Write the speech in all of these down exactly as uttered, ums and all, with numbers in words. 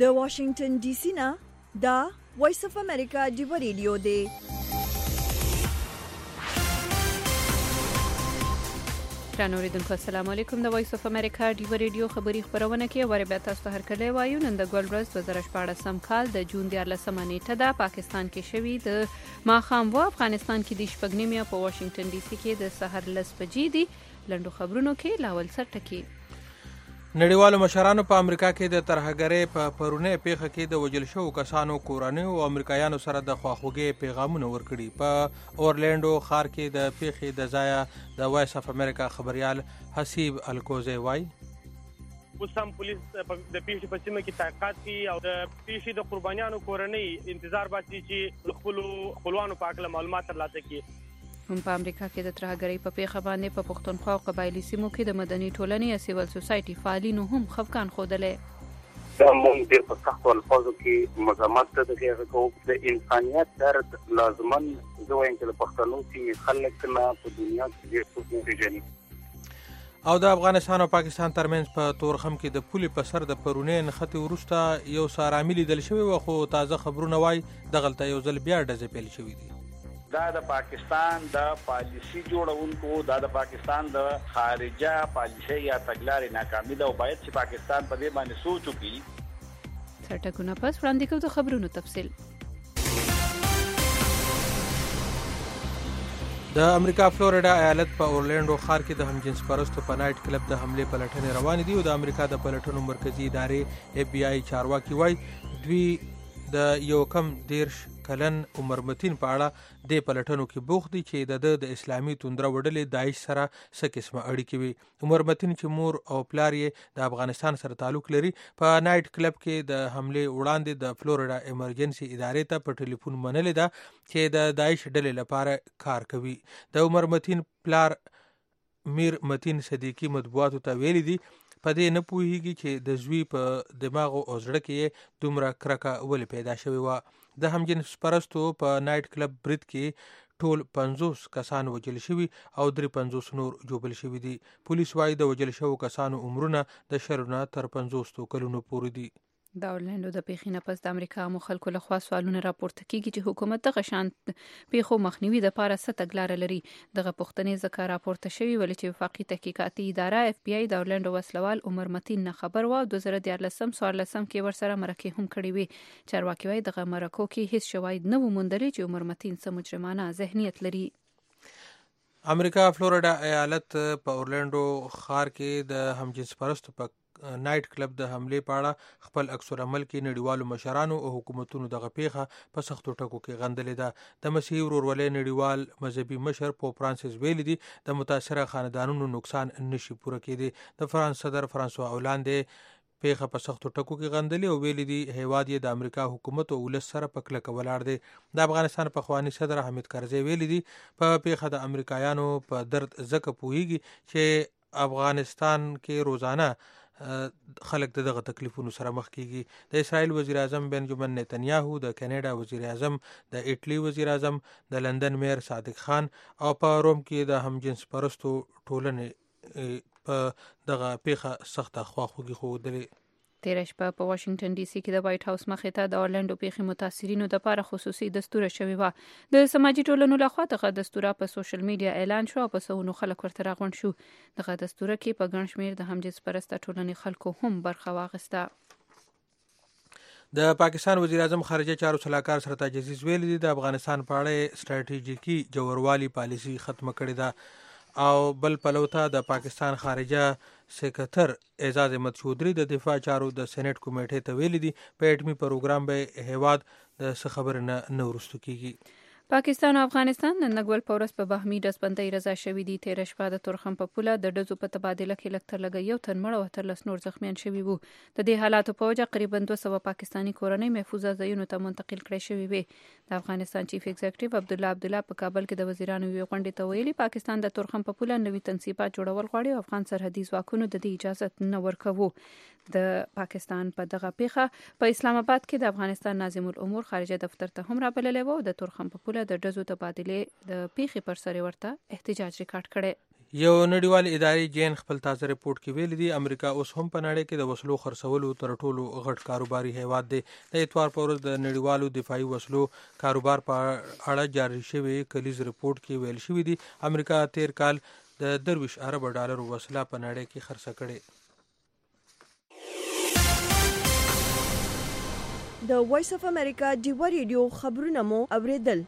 د واشنگټن ډي سي نه دا وایس اف امریکا ډیو ریډیو دی. ګران اوریدونکو السلام علیکم. د وایس اف امریکا ډیو ریډیو خبری خبرونه کې وری به تاسو ته هر کله وایو. نن د ګول ورځ دوه زره شپاړسم کال د جون دیارلسمه نیټه ده. پاکستان کې شوی د ماخام و افغانستان کې د شپږ نیمه په واشنگټن ډي سي کې د سحر لس بجې دي. لندو خبرونو کې لاول سر ټکی. نړیوالو مشرانو په امریکا کې د ترهګرۍ په پرونی پیښه کې د وژل شوو کسانو کورنۍ او امریکایانو سره د خواخوږۍ پیغامونه ورکړي. په اورلینډو ښار کې د پیښې د ځایه د وایس اف امریکا خبريال حسیب الکوزی وایي اوس هم پولیس د پیښې په سیمه کې تحقیقات کوي او د پیښې د قربانیانو کورنۍ انتظار باسي چې خپل خپلوانو په اړه معلومات ترلاسه کړي. هم په امریکا کې د ترهګرۍ په پیښه باندې په پښتونخوا او قبایلی سیمو کې د مدني ټولنې یا سیول سوسایټي فعالینو هم خفقان ښودلې. دا موږ ډېر په سختو الفاظو کې مزامات ته دغه کوو د انسانیت درد لازمن زه وایم چې د پښتنو کې خلک نه په دنیا کې ډېر څوک پیژني. او د افغانستان او پاکستان ترمنځ په تورخم کې د پولې په سر د پرونی نښتې وروسته یو سارامي لیدل شوی و، خو تازه خبرونه وایي دغلته یو ځل بیا ډزې پیل شوي دي. دا د پاکستان د پالیسی جوړونکو دا د پاکستان د خارجه پالیسی یا تګلارې ناکامي ده او باید چې پاکستان په دې باندې سوچ وکړي. سرټکونه پس وړاندې کوو د خبرونو تفصیل. د امریکا فلوریډا ایالت په اورلینډو ښار کې د همجنس پرستو په نایټ کلب د حملې پلټنې روانې دي او د امریکا د پلټنو مرکزی ادارې اف بی آی چارواکي وایي دوی د یو کم دیرش کلن عمر متین په اړه د پلټنو کې بوخت دي چې د د اسلامي توندره وډلې داعش سره څه قسمه اړیکې وي. عمر متین چې مور او پلار یې د افغانستان سره تعلق لري په نایټ کلب کې د حملې وړاندې د فلوریډا ایمرجنسي ادارې ته په ټلیفون منلې ده چې د داعش ډلې لپاره کار کوي. د عمر متین پلار میر متین صدیقی مطبوعاتو ته ویلي دي په دې نه پوهیږي چې د زوی په دماغ او زړه کې دومره کرکه ولې پیدا شوې وه. د همجنس پرستو په نایټ کلب برید کې ټول پنځوس کسان وژل شوي او درې پنځوس نور جوبل شوي دي. پولیس وایي د وژل شوو کسانو عمرونه د شلو نه تر پنځوسو کلونو پورې دي. د اورلینډو د پیښې نه پس د امریکا مو خلکو لخوا سوالونه راپورته کیږي چې حکومت دغه شانت پیښو مخنیوي لپاره څه تګلارې لري. دغه پوښتنې ځکه راپورته شوي ولې چې وفاقي تحقیقاتي اداره اف بی آی د اورلینډو وسلوال عمر متین نه خبر و او دوه زره دیارلسم څوارلسم کې ورسره مرکې هم کړې وي. چارواکي وایي دغه مرکو کې هیڅ شواهد نه و موندلي چې عمر متین څه مجرمانه ذهنیت لري. امریکا فلوریډا ایالت په اورلینډو ښار کې د همجنس پرستو په نایټ کلب د حملې په اړه خپل عکس العمل کې نړیوالو مشرانو او حکومتونو دغه پیښه په سختو ټکو کې غندلې ده. د مسیحي ورورولۍ نړیوال مذهبي مشر پوپ فرانسیس ویلي دي د متاثره خاندانونو نقصان نشي پوره کېدی. د فرانس صدر فرانسوا اولانډ پیښه په سختو ټکو کې غندلې او ویلي دي هیواد یې د امریکا حکومت او ولس سره په کلکه ولاړ دی. د افغانستان پخوانی صدر حامد کرزی ویلي دي په پیښه د امریکایانو په درد ځکه پوهیږي چې افغانستان کې روزانه خلک دغه تکلیفونو سره مخ کیږي. د اسرائیل وزیر اعظم بنجامین نتنیاهو، د کینیډا وزیر اعظم، د ایټلی وزیر اعظم، د لندن میر صادق خان او په روم کې د همجنس پرستو ټولنې په دغه پیښه سخته خواخوږي ښودلې. تیره شپه په واشنگټن ډي سي کې د وایټ هاوس مخې ته د اورلینډو پیښې متاثرینو لپاره خصوصي دستور شوی و. د سماجي ټولنو لخوا دغه دستور په سوشل میډیا اعلان شو او په سونو خلک ورته راغونډ شو. دغه دستور کې په ګڼ شمېر د همجنس پرسته ټولنې خلکو هم برخه واخیسته. د پاکستان وزیر اعظم خارجه چارو سلاکار سرتاج عزیز ویلي دي د افغانستان په اړه سټریټیژیکي جوړوالي پالیسي ختمه کړې ده او بل پلو ته د پاکستان خارجه سکرټر اعزاز احمد چودھری د دفاع چارو د سېنات کمیټې ته ویلي دي په اټمي پروګرام به هیواد د څه خبر نه نه ورستو کیږي. پاکستان او افغانستان د نګول پورس په باهمي ډزبندۍ رضا شوي دي. تیره شپه د تورخم په پوله د ډزو په تبادله کې لږ تر لږه یو تن مړ او اتلس نور زخمیان شوي وو. د دې حالاتو په وجه قریبا دوه سوه پاکستاني کورنۍ محفوظه ځایونو ته منتقل کړای شوي وي. د افغانستان چیف ایگزیکټیو عبدالله عبدالله په کابل کې د وزیرانو یوې غونډې ته ویلي پاکستان د تورخم په پوله نوي تنصیبات جوړول غواړي او افغان سرحدي ځواکونو د دې اجازه نه ورکوي. د پاکستان په دغه پیښه په اسلام آباد کې د افغانستان ناظم الامور خارجه دفتر ته هم رابللی و او د تورخم په پوله د ډزو تبادله د پیښې پر سر ورته احتجاج ریکارډ کړي. یو نړیوال ادارې جین خپل تازه ریپورت کې ویلي دي امریکا اوس هم په نړۍ کې د وسلو خرڅولو تر ټولو غټ کاروباري هیواد دی. د اتوار په ورځ د نړیوالو دفاعي وسلو کاروبار په اړه جاری شوی کلیز ریپورت کې ویل شوی دی امریکا تیر کال د درویش ارب ډالر وسله په نړۍ کې خرڅه کړې. د وایس اف امریکا ډیوا ریډیو خبرونه مو اوریدل.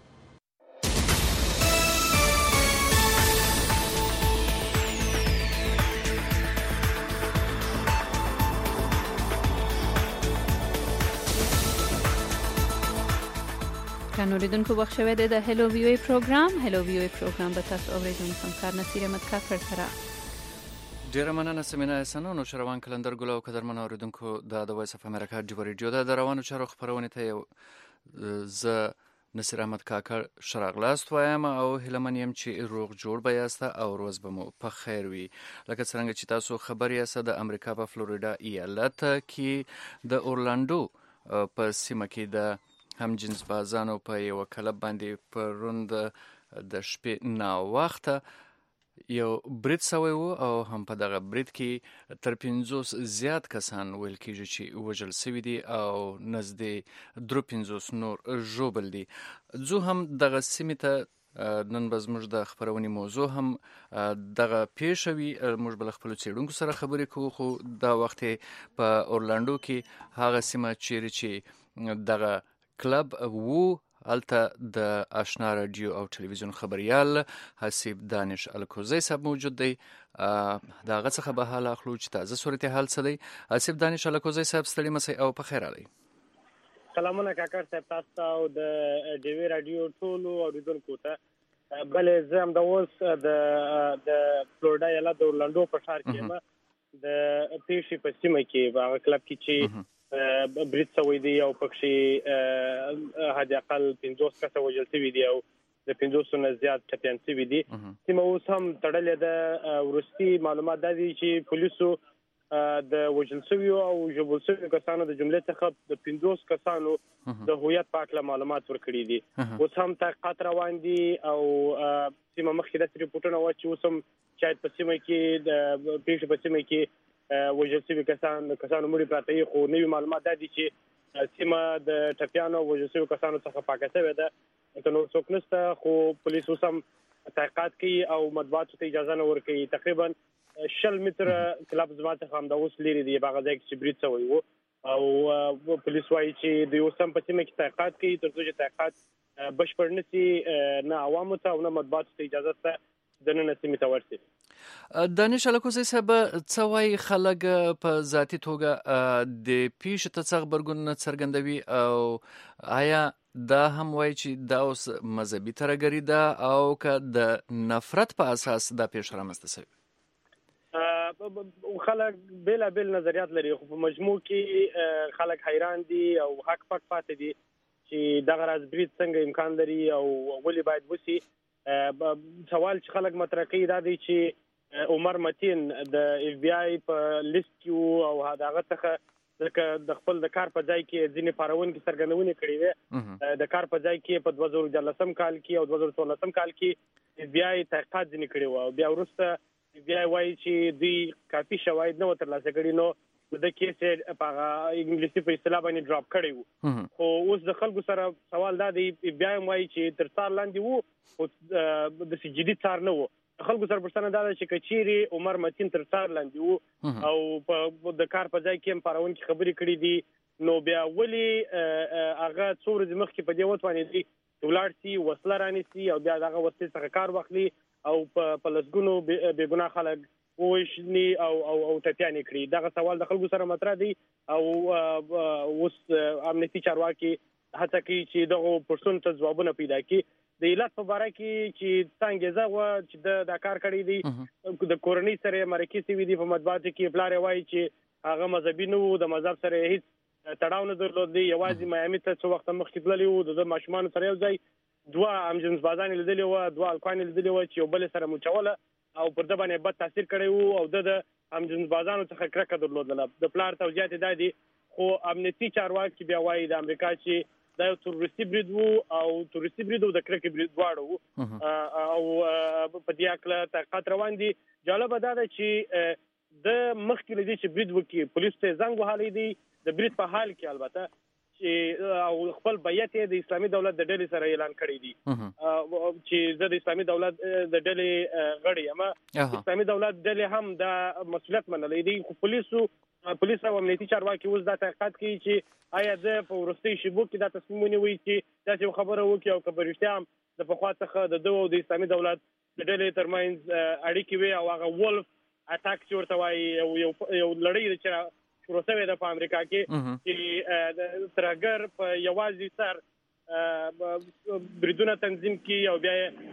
کانو لیدونکو وخت شوی دی د هلو وی او پروګرام. هلو وی او پروګرام به تاسو اوریدونکو همکار نصیر احمد کاکړ سره. ډیره مننه سمینا احسان او شروان کلندر ګل او قدرمن اوریدونکو د وایس اف امریکا ډیوا ریډیو د روانو چارو خبرونه ته ز نصیر احمد کاکړ شراغلاست وایم او هلمن يم چې روغ جوړ به یاست او روز به مو په خیر وي. لکه څنګه چې تاسو خبر یاست د امریکا په فلوریدا ایالت کې د اورلاندو په سیمه کې د هم جنس بازانو په یو کلب باندې په روند د شپې نا وخته یو برید سوی و او هم په دغه برید کې تر پنځوس زیات کسان ویل کېږي چې وژل سوي دي او نزدې درې پنځوس نور ژوبل دي. زه هم دغه سیمې ته نن به زموږ د خبرونې موضوع هم دغه پیښه وي. موږ به له خپلو څېړونکو سره خبرې کوو خو دا وخت په اورلاندو کې هغه سیمه چیرې چې دغه کلب وو هلته د آشنا رادیو او ټلویزیون خبریال حسیب دانش الکوزی صاحب موجود دی. د هغه څخه به حال اخلو چې تازه صورتحال څه دی. حسیب دانش الکوزی صاحب ستړي مسئ او په خیر راغلی. سلامونه کاکړ صاحب تاسو او د ډیوی رادیو ټولو اوریدونکو ته. بلې زه هم د اوس د فلوریدا ایالت د اورلاندو په ښار کې یم د پیښې په سیمه کې په هغه کلب کې چې برید سوی دی او پکې حد اقل پنځوس کسه وژل شوي دي او د پنځوسو نه زیات ټپیان شوي دي. سیمه اوس هم تړلې ده. وروستي معلومات دا دي چې پولیسو د وژل شویو او ژوبل شویو کسانو د جملې څخه د پنځوس کسانو د هویت په اړه معلومات ورکړي دي. اوس هم تحقیقات روان دي او سیمه مخکې داسې ریپورټونه وه چې اوس هم شاید په سیمه کې د پیښې په سیمه کې وژل شوي کسان کسانو مړي پراته وي خو نوي معلومات دا دي چې سیمه د ټپیانو او وژل شویو کسانو څخه پاکه شوې ده. که نور څوک نشته خو پولیس اوس هم تحقیقات کوي او مطبوعاتو ته اجازه نه ورکوي. تقریبا شل متره کلب زما څخه همدا اوس لرې دی په هغه ځای کې چې برید سوی و او پولیس وایي چې دوی اوس هم په سیمه کې تحقیقات کوي تر څو چې تحقیقات بشپړ نه شي نه عوامو ته او نه مطبوعاتو ته اجازه شته دننه سیمې ته ورسي. دانش الکوزی صاحب څه وایي خلک په ذاتي توګه د پیښې ته څه غبرګون څرګندوي او آیا دا هم وایي چې دا اوس مذهبي ترهګري ده او که د نفرت په اساس دا پیښه رامنځته شوې؟ خلک بېلابېل نظریات لري خو په مجموع کې خلک حیران دي او حق پک پاتې دي چې دغه راز برید څنګه امکان لري او ولې باید وشي. سوال چې خلک مطرح کوي دا دی چې عمر متین د اف بی آی په لیست کې او هغه څخه د خپل د کار په ځای کې ځینې پارونکي څرګندونې کړې وې. د کار په ځای کې په دوه زره دیارلسم کال کې او دوه زره څوارلسم کال کې اف بی آی تحقیقات ځینې کړي وو او بیا وروسته اف بی آی وایي چې دوی کافي شواهد نه و ترلاسه کړي نو د کیس په انګلیسي په اصطلاح باندې ډراپ کړی وو. خو اوس د خلکو سره سوال دا دی اف بی آی وایي چې تر څار لاندې وو خو د جدي څار نه وو. خلکو سره پوښتنه دا ده چې کچيري عمر متین تر څار لاندې وو او د کار په ځای کې هم پارونکي خبرې کړې دي نو بیا ولې هغه څو ورځې مخکې په دې وتوانې دي ولاړ سي وسله رانیسي او بیا دغه وسلې څخه کار واخلي او په لسګونو بې ګناه خلک ووژني او او او ټپیانې کړي. دغه سوال د خلکو سره مطرح دی او اوس امنیتي چارواکي هڅه کوي چې دغه پوښتنو ته ځوابونه پیدا کړي. د علت په باره کې چې څنګه زغه چې د کار کړی دی د کورنۍ سره مرکه سوي دي په مطبوعاتو کې پلار وایي چې هغه مذهبي نه وو د مذهب سره هیڅ تړاو نه درلود دی یوازې میامي ته څو وخت مخکې تللی وو د ماشومان سره یو ځای دوه همجنس بازان لیدلې وو دوه الکوان لیدلې وو چې یو بل سره مچوله او پر د باندې بد تاثیر کړی وو او د همجنس بازانو څخه کرکه درلودله. د پلار توجیهات دا دي خو امنیتي چارواکي بیا وایي د امریکا چې دا یو تروریستي برید وو او تروریستي برید د کرکې برید دواړه وو او په دې اړه تحقیقات روان دي. جالبه دا ده چې د مخکې لدی چې برید وکړي پولیس ته زنګ وهلی دی د برید په حال کې البته چې او خپل بیعت د اسلامي دولت د ډلې سره اعلان کړی دی چې زه د اسلامي دولت د ډلې غړی یم. اسلامي دولت ډلې هم د مسؤلیت منلی دی خو پولیسو پولیس او امنیتي چارواکي اوس دا تحقیقات کوي چې آیا د په وروستي شیبو کې دا تصمیم ونیوي چې داسې خبره وکړي او که په رښتیا هم د پخوا څخه د ده او د اسلامي دولت د ډلې ترمنځ اړیکې وي او هغه ولف اټاک چې ورته وایي یو لړۍ چې شروع شوې ده په امریکا کې چې د ترهګر په یوازې سر بریدونه تنظیم کړي او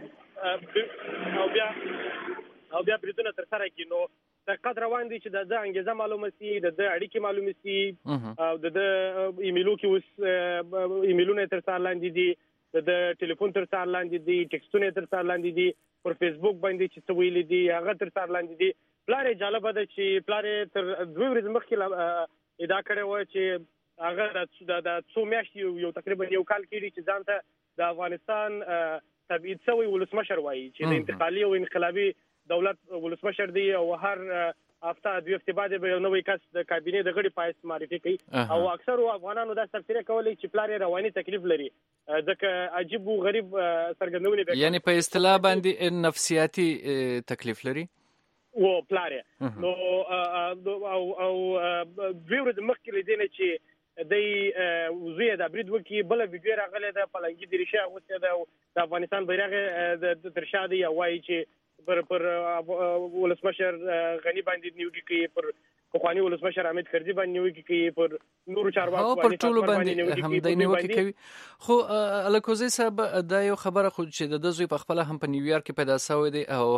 بیا او بیا او بیا بریدونه ترسره کړي. نو تحقیقات روان دي چې د ده انګیزه معلومه سي د ده اړیکې معلومې سي او د ده ایمیلو کې اوس ایمیلونه تر سر لاندې دي د ده ټلیفون تر سر لاندې دي ټکسټونه تر سر لاندې دي پر فیسبوک باندې چې څه ویلي دي هغه تر سر لاندې دي. پلار یې جالبه ده چې پلار یې تر دوه ورځې مخکې ادعا کړې وه چې هغه د څو میاشتې یو تقریبا یو کال کېږي چې ځان ته د افغانستان تبعید شوی ولسمشر وایي چې د انتقالي او انقلابي دولت ولسمشر دی او هر هفته دوه هفتې بعد به یو نوی کس د کابینې د غړي په حیث معرفي کوي او اکثرو افغانانو دا تفسیر کولی چې پلار یې رواني تکلیف لري ځکه عجیب و غریب څرګندونې یعنی په اصطلاح باندې نفسیاتي تکلیف لري و پلار یې نو او او دوه ورځې مخکې له دې نه چې دی زوی د برید وکړي بله ویډیو راغلی ده پلنګي دریشي اغوستې ده او د افغانستان بیرغ یې تر شا دی او وایي چې پر پر ولسمشر غنی باندې نیوکې کوي پر پخواني ولسمشر حامد کرزي باندې نیوکې کوي پر نورو چارواکو باندې پر ټولو باندې هم د نیوکې کوي. خو الکوزي صاحب دا یو خبره خو چې د زوی په خپل هم په نیویارک کې پیدا شوی دی او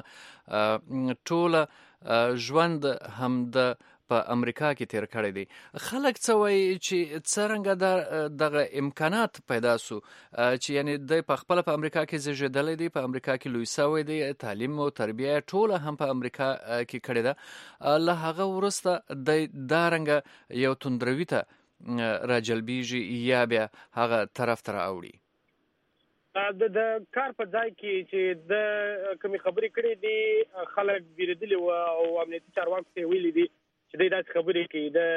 هم ټوله ژوند هم د په امریکا کې تیر کړی دی. خلک څه وایي چې څرنګه دغه امکانات پیدا سو چې یعنی د په خپل په امریکا کې زیږیدلی دی په امریکا کې لوی شوی دی تعلیم او تربیه ټوله هم په امریکا کې کړې ده له هغه وروسته د دارنګ یو توندروي ته راجلبیږي یا بیا هغه طرف ته راوړي د د کار په ځای کې چې د کومې خبرې کړې دي خلک بیریدلي وو او امنیتي چارواکو ته ویلي دي چې دوی داسې خبرې کوي د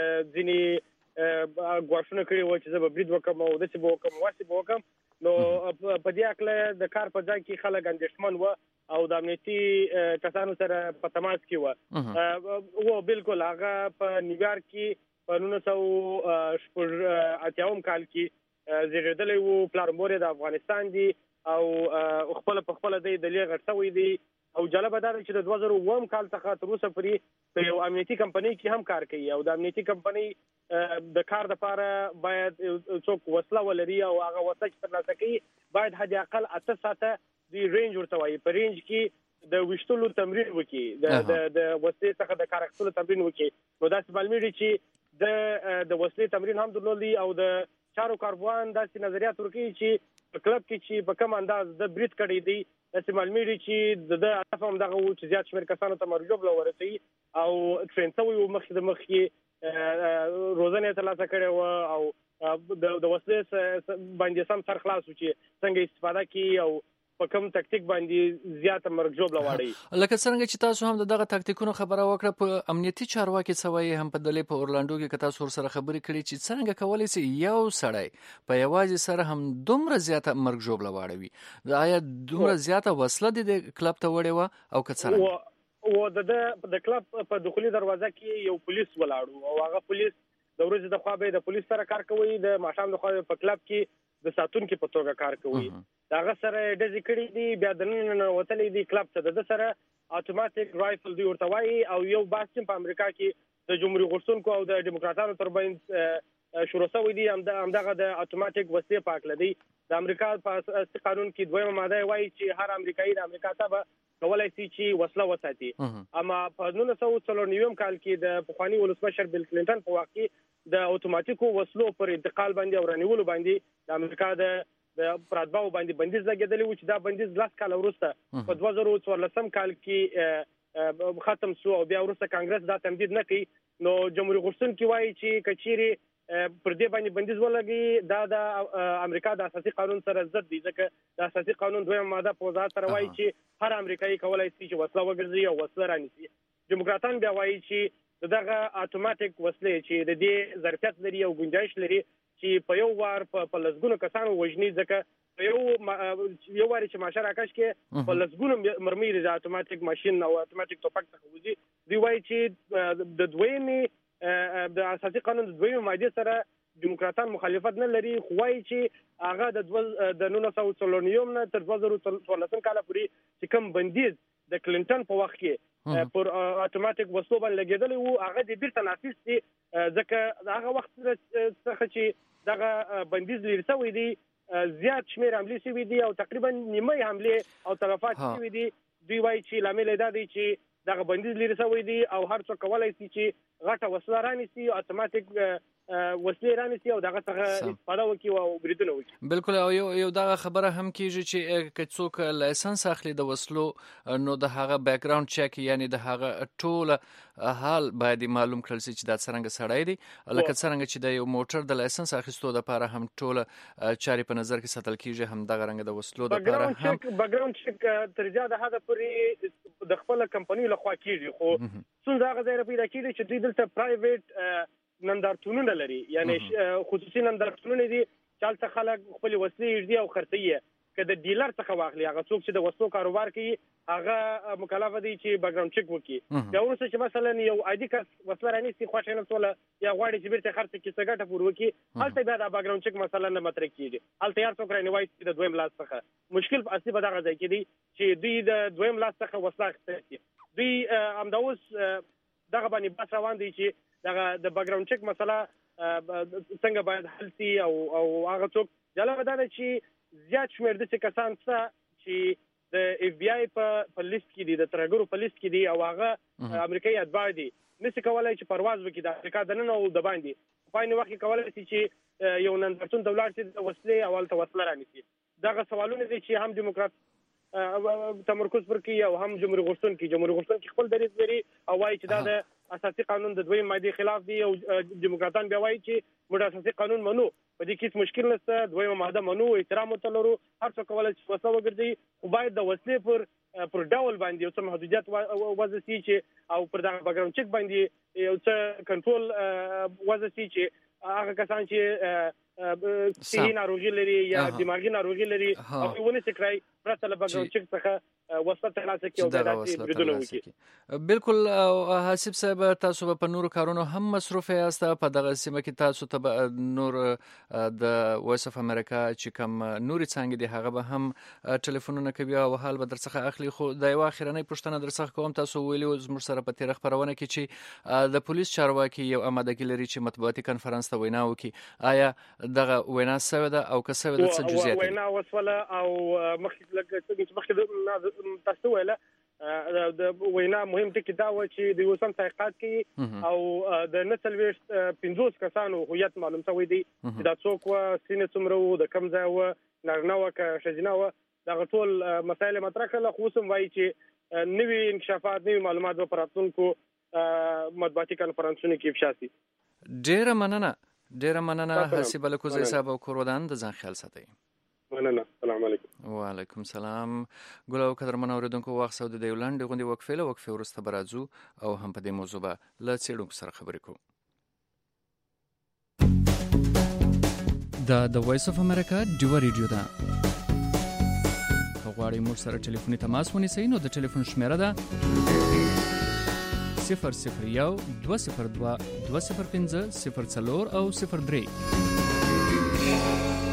ځینې ګواښونه کړي وو چې زه به برید وکړم او داسې به وکړم واسې به وکړم. نو په دې هکله د کار په ځای کې خلک اندېښمن وو او د امنیتي کسانو سره په تماس کې وو و بالکل هغه په نیویارک کې په نولس سوه شپږ اتیاوم کال کې زیږېدلی وو پلار مور یې د افغانستان دي او خپله په خپله دی د لې غټ شوی دی او جالبه دا ده چې د دوه زره اووم کال څخه تر اوسه پورې په یو امنیتي کمپنۍ کې هم کار کوي او د امنیتي کمپنۍ د کار دپاره باید څوک وسله ولري او هغه وسله چې ترلاسه کوي باید حد اقل اته ساعته د رینج ورته وایي په رینج کې د ویشتلو تمرین وکړي د وسلې څخه د کار اخیستلو تمرین وکړي. نو داسې معلومیږي چې د د وسلې تمرین هم درلودي او د چارو کاروان داسې نظریات ورکوي چې په کلب کې چې په کوم انداز د برید کړی دی داسې معلومیږي چې د ده هدف هم دغه و چې زیات شمېر کسانو ته مرجوب ورسوي او ټرین شوی و مخکې د مخکې روزنه یې ترلاسه کړې وه او د وسلې باندې سم سر خلاص و چې څنګه استفاده کړي او په کوم تکتیک باندې زیاته مرګ واړی. لکه څنګه چې تاسو هم دغه تکتیکونو خبره وکړه په امنیتي چارواکي سوي هم په دلې په اورلاندو کې کتا سور سره خبرې کړې چې څنګه کولای شي یو سړی په یوازې سره هم دومره زیاته مرګ جوړ لواړوي. دا یا دومره زیاته وسله د کلب ته وړي و او کڅره و د د کلب په دخولي دروازه کې یو پولیس ولاړو او هغه پولیس د ورځې د خوا به د پولیس سره کار کوي د ماښام د خوا په کلب کې د ساتونکو په توګه کار کوي. داغه سره ډزې کړې دي بیا د نن وتلې دي کلب ته د سره اتوماتیک رایفل دی ورته وایي او یو باسم په امریکا کې د جمهوریت غوښتونکو او د دیموکراتانو ترمنځ شروع شوی دی همدغه د اتوماتیک وسلې په اړه دی. د امریکا په اساسي قانون کې دویمه ماده وایي چې هر امریکایي د امریکا ته کولای شي چې وسله وساتي. اما په نولس سوه څلور نوي کال کې د پخوانی ولسمشر بیل کلینټن په وخت کې د اتوماتیکو وسلو پر انتقال باندې او رانیولو باندې د امریکا د د پراتباو باندې بندیز لګیدلی و چې دا بندیز لاس کال وروسته په دوه زره څوارلسم کال کې ختم شو او بیا وروسته کانګرس دا تمدید نه کوي. نو جمهوریت غوښتونکي وایي چې کچيري پر دې باندې بندیز ولګي دا د امریکا د اساسي قانون سره ضد دي ځکه د اساسي قانون دویمه ماده په وضاحت سره وایي چې هر امریکایي کولای شي چې وسله وګرځي او وسله رانیسي. دیموکراتان بیا وایي چې دغه اتوماتیک وسلې چې د دې ظرفیت لري او گنجائش لري چې په یو وار په لسګونو کسانو وژني ځکه یو یو واری چې ماشه راکش کې په لسګونو مرمۍ د اتوماتیک ماشين او اتوماتیک توپک څخه وځي. دی وایي چې د دویمې د اساسي قانون د دویمه ماده سره دیموکراتان مخالفت نه لري خو وایي چې هغه د د نولس سوه څلور نه تر دوه زره څوارلسم کال پورې چې کوم بندیز د کلینټن په وخت کې پر اتوماتیک وسلو باندې لګیدلی وو هغه د بیرته نافذ دي ځکه هغه وخت څخه چې دغه بندیز لري شوی دی زیات شمیر حملې شوي دي او تقریبا نیمه حملې او تلفات شوي دي. دوی وایي چې لامل دا دی چې دغه بندیز لري شوی دی او هر څوک کولای شي چې غټه وسله رانیسي اتوماتیک وسلې رانیسي او دغه څخه استفاده وکړي او بریدونه وکړي. بالکل او یو یو دغه خبره هم کیږي چې که څوک لایسنس اخلي د وسلو نو د هغه بیک گراوند چیک یعنی د هغه ټول حال باید معلوم کړل شي چې دا څنګه سړی دی لکه څنګه چې د یو موټر د لایسنس اخیستو لپاره هم ټول چاري په نظر کې ساتل کیږي هم دغه رنګ د وسلو لپاره هم بیک گراوند چیک تر زیاته حد پورې د خپل کمپنۍ لخوا کیږي خو څنګه هغه ځای پیدا کیږي چې دوی دلته پرایویټ نندارتونونه لري یعنی خصوصي نندارتونونه دي چې هلته خلک خپل وسلې ږدي او خرڅوي. که د ډیلر څخه واخلي هغه څوک چې د وسلو کاروبار کوي هغه مکلف دی چې بیک گراوند چیک وکړي. بیا وروسته چې مثلا یو عادي کس وسله رانیسي خوښه نه سوله یا غواړي چې بیرته خرڅ کړي څه ګټه پور وکړي هلته بیا د بیک گراوند چیک مثلا نه مطرح کیږي. هلته هر څوک رانیوي د دویم لاس څخه مشکل اصلي په دغه ځای کې دی چې دوی د دویم لاس څخه وسله اخیستي. دوی همدا اوس دغه باندې بحث روان دی چې دغه د بیک گراوند چیک مسله څنګه باید حل شي او او هغه څوک جالبه دا ده چې زیات شمیر داسې کسان شته چې د اف بی آی په لیست کې دي د ترهګرو په لیست کې دي او هغه امریکایي اتباع دي نشي کولای چې پرواز وکړي د افریقا دننه او د باندې په عین وخت کې کولای شي چې یو نندارتون ته ولاړ شي د وسلې او هلته وسله رانیسي. دغه سوالونه دي چې هم دیموکرات تمرکز پر کوي او هم جمهوریت غوښتونکي جمهوریت غوښتونکي خپل دریځ لري او وایي چې دا د اساسي قانون د دویم مادې خلاف دی او دیموکراتان بیا وایي چې موږ اساسي قانون منو په دې کې هیڅ مشکل نشته دویمه ماده منو احترام ورته لرو هر څوک کولای شي وسله وګرځي خو باید د وسلې پر پر ډول باندې یو څه محدودیت وضع شي چې او پر دغه بیک گراوند چیک باندې یو څه کنټرول وضع شي چې هغه کسان چې صحي ناروغي لري یا دماغي ناروغي لري او ونه سکرای پرته له بیک گراوند چیک څخه وسله ترلاسه کړي او داسې بریدونه وکړي. بالکل حسیب صاحب تاسو په نورو کارونو هم مصروف یاست په دغه سیمه کې تاسو ته نور د وایس اف امریکا چې کوم نوري څنګه دي هغه به هم ټلیفونونه کوي او حال به درڅخه اخلي خو د یو اخرنۍ پوښتنه درڅخه کوم تاسو ویلو زموږ سره په تیر خبرونه کې چې د پولیس چارواکي یو آمادګي لري چې مطبوعاتي کنفرانس ته وینا وکړي آیا دغه وینا سوي ده او که سوي ده څه جزئیات دي؟ وینا وسوله او مخکې لکه مخکې تاسو ویله د وینا مهم ټکی دا و چې د وسم تحقیقات کوي او د نسل ویشت پنځوس کسانو هویت معلوم شوی دی چې دا څوک و سینې څومره و د کوم ځای و نارینه و که ښځینه و دغه ټول مسایل مطرح کړل خو اوس هم وایي چې نوي انکشافات نوي معلومات به په راتلونکو مطبوعاتي کنفرانسونو کې افشا شي. ډیره مننه ډیره مننه حسیب الکوزی صاحب او کورودان د ځان خیال ساتئ. مننه. السلام علیکم. وعلیکم السلام. ګل او قدرمن اوریدونکو وخت سود د یولند غوندي وقفه له وقفه ورسته برازو او هم په دې موضوع به له څېړونکو سره خبرې کوو. دا د وایس اف امریکا ډیو ریډیو ده. غواړئ موږ سره ټلیفوني تماس ونیسئ نو د ټلیفون شمیره ده صفر صفر یو دوه صفر دوه دوه صفر پنځه صفر څلور او صفر درې.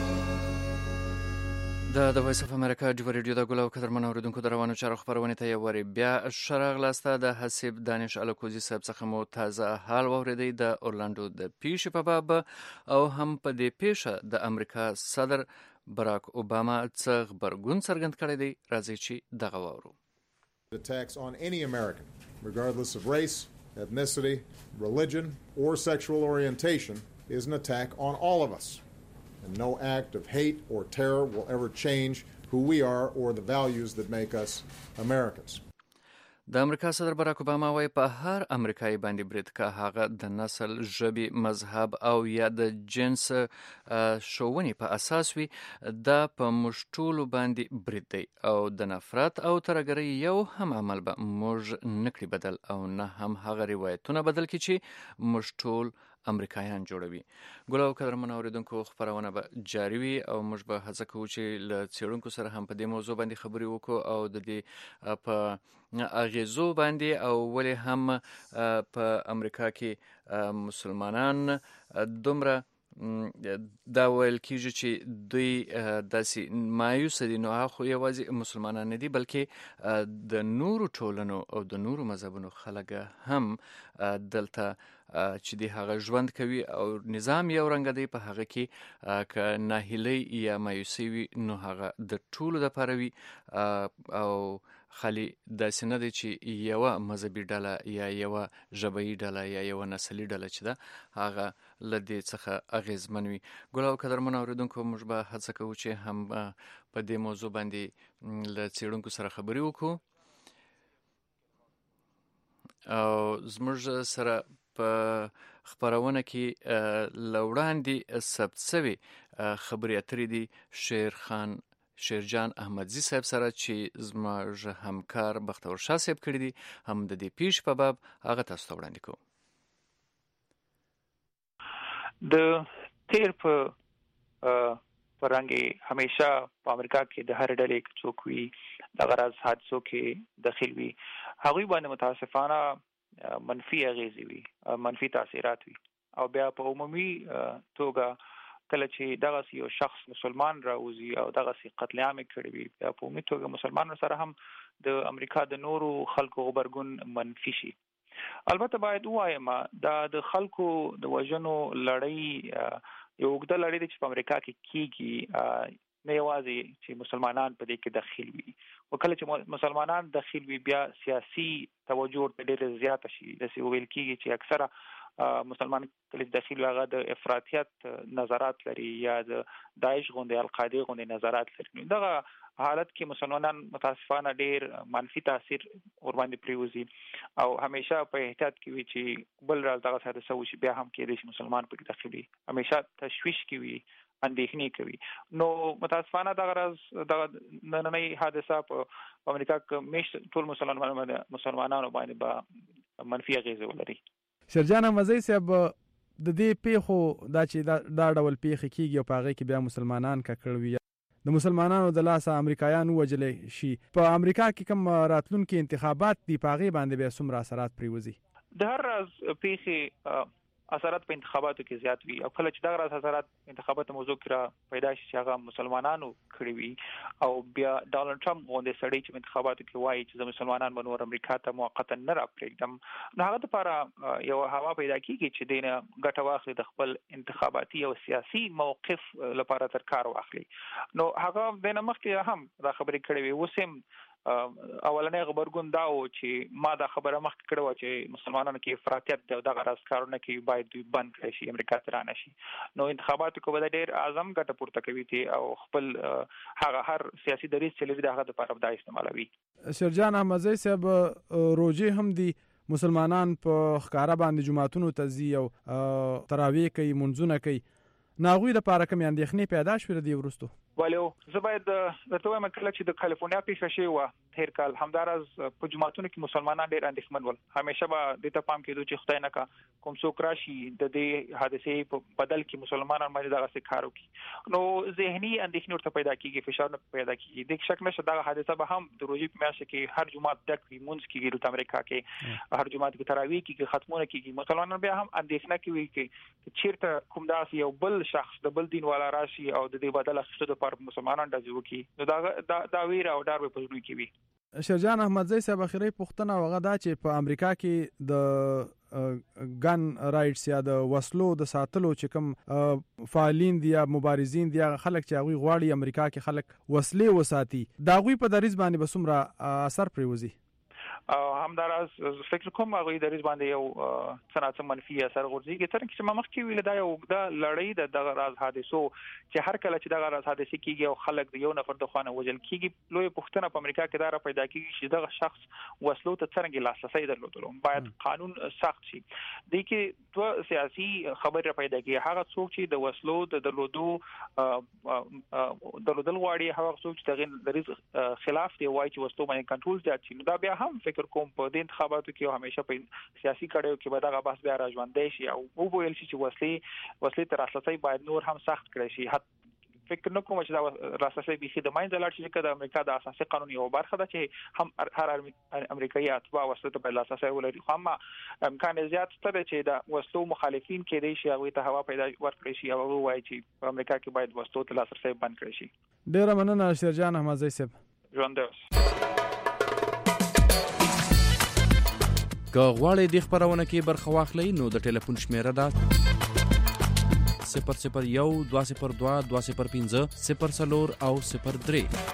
د د وایس اف امریکا ډیو ریډیو د ګل او قدرمن اوریدونکو د روانو چارو خبرونه ته یو وری بیا شرغ لاسته د حسیب دانش الکوزی صاحب څخه مو تازه حال واوریدي د اورلاندو د پیښې په باب او هم په دې پیښه د امریکا صدر براک اوباما څخه خبرګون څرګند کړی دی. راځي چې دغه واورو. Attacks on any American, regardless of race, ethnicity, religion, or sexual orientation, is an attack on all of us. And no act of hate or terror will ever change who we are or the values that make us Americans. د امریکا صدر باراک اوباما وايي په هر امریکایي باندې برید که هغه د نسل، ژبې، مذهب او یا د جنس ښوونې په اساس وي، دا په موږ ټولو باندې برید دی او د نفرت او ترهګرۍ یو هم عمل به موږ نه کړي بدل او نه هم هغه روایتونه بدل کړي چې موږ ټول امریکایان جوړوي. ګل او قدرمنو اوریدونکو، خبرونه به جاري وي او موږ به هڅه کوو چې له څېړونکو سره هم په دې موضوع باندې خبرې وکړو او د دې په اغیزو باندې او ولې هم په امریکا کې مسلمانان دومره دا ویل کېږي چې دوی داسې مایوسه دي، نو هغه خو یوازې مسلمانان نه دي بلکې د نورو ټولنو او د نورو مذهبونو خلک هم دلته چې دی هغه ژوند کوي او نظام یو رنګه دی، په هغه کې که ناهیلۍ یا مایوسي وي نو هغه د ټولو دپاره وي او خالي داسې نه دی چې یوه مذهبي ډله یا یوه ژبهیي ډله یا یوه نسلي ډله چې ده هغه له دې څخه اغېزمن وي. ګل او قدرمنو اوریدونکو، موږ به هڅه کوو چې هم په دې موضوع باندې له څېړونکو سره خبرې وکړو او زموږ سره په خپرونه کې له وړاندې ثبت شوي خبرې اترې دي شیرخان شیرجان احمدزي صاحب سره چې زموږ همکار بختور شاه صاحب کړي دي. هم د دې پیښې په باب هغه تاسو ته وړاندې کوو. د تیر په پرانګي همیشه په امریکا کې د هر ډلې څوک وي د غرض حادثو کې داخل وي، هغوی باندې متاسفانه منفي اغیزې وي، منفي تاثیرات وي او بیا په عمومي توګه کله چې دغه یو شخص مسلمان راوځي او دغه سي قتل عام کړی وي، بیا په عمومي توګه مسلمانانو سره هم د امریکا د نورو خلکو غبرګون منفي شي. البته باید وایم دا د خلکو د وژنو لړۍ یو اوږده لړۍ ده چې په امریکا کې کیږي، نه یوازې چې مسلمانان په دې کې داخل وي او کله چې مسلمانان داخل وي بیا سیاسي توجه ورته ډېره زیاته شي. داسې ویل کېږي چې اکثره مسلمان کله چې داخل هغه د افراطیت نظرات لري یا د داعش غوندې القاعده غوندې نظرات لري. دغه حالت کې مسلمانان متاسفانه ډېر منفي تاثیر ور باندې پریوزي او همیشه په احتیاط کې وي چې بل راز دغه حادثه وشي بیا هم کېدای شي مسلمان پکې داخل وي، همیشه تشویش کې وي، اندېښنې کوي. نو متاسفانه دغه راز دغه نننۍ حادثه په امریکا کې مش ټول مسلمانانو مسلمانانو باندې به منفي اغیزه ولري. شیرجان احمدزي صاحب، د دې پیښو دا چې دا ډول پیښې کیږي او په هغې کې بیا مسلمانان ککړ وي، د مسلمانانو د لاسه امریکایان ووژلی شي، په امریکا کې کوم راتلونکي انتخابات دي په هغې باندې بیا څومره اثرات پرېوځي؟ د هر راز پیښې اثرات په انتخاباتو کې زیات وي او کله چې دغه راز اثرات انتخاباتو موضوع کې را پیدا شي چې هغه مسلمانانو کړی وي او بیا ډانلډ ټرمپ غوندې سړی چې انتخاباتو کې وایي چې مسلمانان به نور امریکا ته موقتا نه راپرېږدم، نو هغه لپاره یو هوا پیدا کیږي چې دینه ګټه واخلي د خپل انتخاباتي او سیاسي موقف لپاره تر کار واخلي. نو هغه دینه مخکې هم دا خبرې کړې وي، اوس هم اولنې خبرګون دا و چې ما دا خبره مخکې کړې وه چې مسلمانانو کې افراطیت دی او دغه راز کارونه کې باید دوی بند کړی شي، امریکا ته رانه شي. نو انتخاباتو کې به د ډېر اعظم ګټه پورته کوي دي او خپل هغه هر سیاسي دریځ چې لري د هغه دپاره به دا استعمالوي. شیرجان احمدزي صاحب، روژې هم دي، مسلمانان په ښکاره باندې جوماتونو ته ځي او تراویح کوي، منځونه کوي، نو هغوی دپاره کومې اندېښنې پیدا شوې د دې وروستو؟ ولې زه باید درته وایم کله چې د کالیفورنیا پیښه شوې وه تېر کال، همداراز په جوماتونو کې مسلمانان ډېر اندېښمن ول. همیشه به دې ته پام کېدو چې خدای نه کا کوم څوک راشي د دې حادثې په بدل کې مسلمانان باندې دغسې کار وکړي، نو ذهني اندېښنې ورته پیدا کېږي، فشار پیدا کېږي. دې شک نشته دغه حادثه به هم د روژې په میاشت کې هر جومات ډک وي، لمونځ کېږي دلته امریکا کې، هر جومات کې تراویح کېږي، ختمونه کېږي. مسلمانان بیا هم اندېښنه کوي چې چېرته کوم داسې یو بل شخص د بل دین والا راشي او د دې بدل اخیستو دپاره مسلمانان ډزې وکړي، نو دا ویره او ډار به په زړونو کې وي. شیرجان احمدزي صاحب، اخري پوښتنه هغه دا چې په امریکا کې د ګن رایټس یا د وسلو د ساتلو چې کوم فعالین دي یا مبارزین دي، هغه خلک چې هغوی غواړي امریکا کې خلک وسلې وساتي، د هغوی په دریځ باندې به څومره اثر پرېوځي؟ همداراز فکر کوم هغه د ریز باندې یو صنعت منفي اثر غورځي تر چې ما مخکې ویل دا یو د لړۍ د دغه راز حادثو چې هر کله چې دغه راز حادثه کیږي او خلک د یو نفر د خوانه وجل کیږي لوی پښتنه په امریکا کې دا پیدا کیږي چې دغه شخص وسلو ته څنګه لاسرسي درلودلو باید قانون سخت شي د کې دوه سیاسي خبره پیدا کیږي هغه څوک چې د وسلو د درلودو درلودل غواړي هغه څوک چې دغه د ریز خلاف دی وایي چې وسلو باندې کنټرول زیات شي دا بیا هم فکر کوم په دې انتخاباتو کې همیشه په سیاسي کړهو کې به دغه بحث بیا راځوندې شي او وویل شي چې وسلې وسلې تر لاسرسي باید نور هم سخت کړي شي فکر نه کوم چې دا لاسرسي به د ماین دلار چې د امریکا د اساسي قانون یو برخه ده چې هم هر امریکایي اتباع وسلو ته لاسرسي ولري خو هم امکان زیات ستر چې د وسلو مخالفین کې دی شي هغه ته هوا پیدا ورکړي شي او وایي چې په امریکا کې باید وسلو ته لاسرسي بند کړي شي. ډیر مننه شیرجان احمدزی صاحب. ژوند که غواړئ د خبرونه کې برخه واخلئ نو د ټلیفون شمیره ده صفر صفر یو دوه صفر دوه دوه صفر پنځه صفر څلور او صفر درې.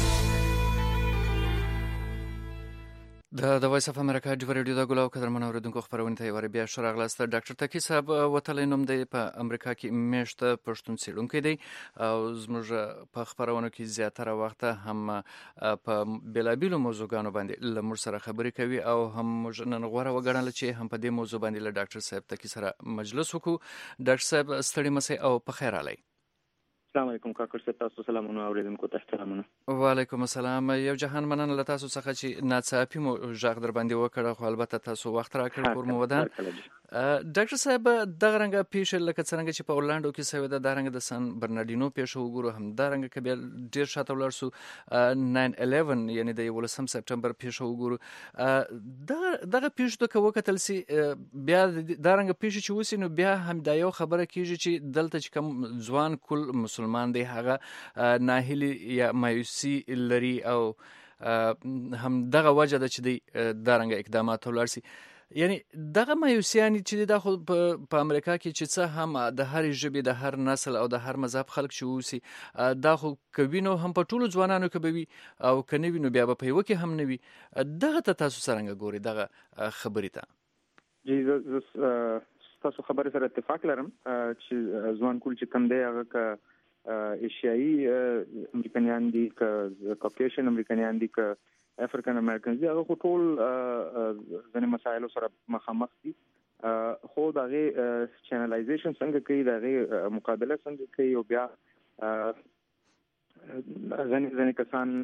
د د وایس اف امریکا د ریډیو د ګلاو قدرمن اوریدونکو خبرونه ته ور بیا شراغلاست ډاکټر تکی صاحب وتلې نوم دی په امریکا کې میشته پښتون څېړونکی دی او زموږ په خبرونو کې زیاتره وخت هم په بلابلو موضوعګانو باندې لمر سره خبرې کوي او هم موږ نن غوړه وګڼل چې هم په دې موضوع باندې له ډاکټر صاحب تکی سره مجلس وکړو. ډاکټر صاحب ستړي مسئ او په خیر علي. السلام علیکم کاکړ صاحب تاسو سلامونه اوریدونکو ته احترامونه. وعلیکم السلام. یو جهان مننه له تاسو څخه چې ناڅاپي مو ژغ در باندې وکړه خو البته تاسو وخت راکړ پر مو ودان. ډاکټر صاحب دغه رنګه پیښه لکه څنګه چې په اورلاندو کې سوي ده د رنګ د سان برناردینو پیښه وګورو هم د رنګ کې بیا ډیر شاته ولر سو ناین الیون یعنی د یولسم سپټمبر پیښه وګورو دغه دغه پیښه د کوکتل سي بیا د رنګ پیښه چې وسی نو بیا هم دا یو خبره کیږي چې دلته چې کوم ځوان کل مسلمان دی هغه ناهیلی یا مایوسی لري او هم دغه وجه ده چې د درنګ اقدامات ولرسي یعنی دغه مایوسیانی چې د خو په امریکا کې چې څه هم د هر ژبې د هر نسل او د هر مذهب خلک چې وسی دا خو کوي نو هم په ټولو ځوانانو کې به وي او کني نو بیا په یو کې هم نه وي دغه ته تاسو څنګه ګوري دغه خبرې ته؟ جی تاسو خبره سره اتفاق لرم چې ځوان کول چې کم دی هغه ک ایشیایي امریکایان دي ک کاکیشن امریکایان دي ک افریقن امریکن دي هغه ټول ځنې مسایلو سره مخامخ دي خو دغه چینلایزیشن څنګه کوي دغه مقابله څنګه کوي او بیا ځنې ځنې کسان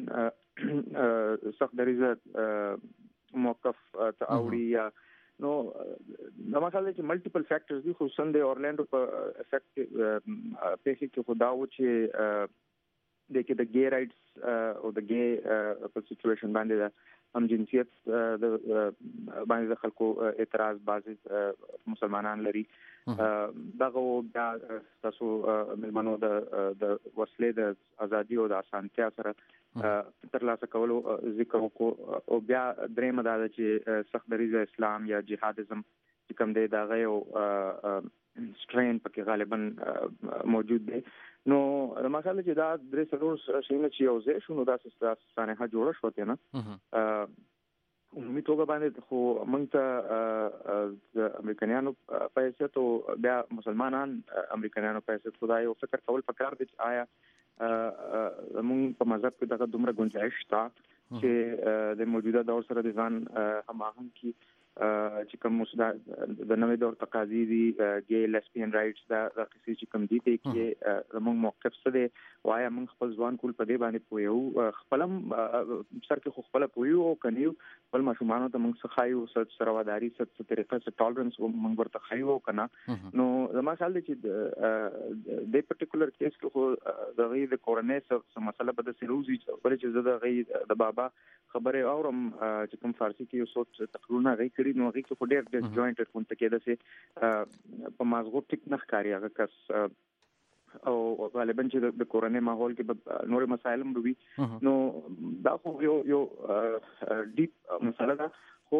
سخت دریزه موقف ته اوړي یا نو دا مسله چې ملټیپل فیکټرز دي خصوصا د اورلاندو په افیکټ په کې خدا و چې د کې د ګي رائټس او د ګي په سچويشن باندې د هم جنسیت د باندې د خلکو اعتراض بعضی مسلمانان لري دغه بیا تاسو ملمنو د د وسلې د ازادي او د اسانتیا سره تر لاسه کولو ذکر وکړو او بیا درېمه دا چې سخت دریزه اسلام یا جهادیزم چې کوم دی دا غو سټرین پکې غالبا موجود دی نو مسله چې دا درې څلور شینه چې یو ځای شو نو دا ستاسو جوړه شو ته نه عمومي توګه باندې خو موږ ته د امریکایانو په حیثیت او بیا مسلمانان امریکایانو په حیثیت خدای او فکر کول پکار دي چې آیا موږ په مذهب کې دغه دومره گنجائش شته چې د موجوده دور سره د ځان هماهنګ کی چې کوم مسدا د نوې دور تقاضي دي ګي لیسبین رائټس دا د کسي چې کوم دي چې موږ موقف څه دي وايي موږ خپل ځوان کول په دې باندې پویو خپلم سر کې خپل پویو او کنيو بل ماشومان ته موږ څه خایو سره وداري څه طریقه څه ټالرنس موږ ورته خایو کنه نو زما خیال دی چې د پرټیکولر کیس کې خو د غي د کورنۍ څه مسله په دې روزي ولې چې زه د غي د بابا خبره اورم چې کوم فارسی کې یو څه تقریبا غي کړی نو غي کې ډېر ډېر جوائنټ کوم ته کېده سي په مازغو ټیک نه ښکاری هغه کس او غالبا چې د کورنۍ ماحول کې نور مسایل هم وي نو دا خو یو یو ډیپ مسله ده خو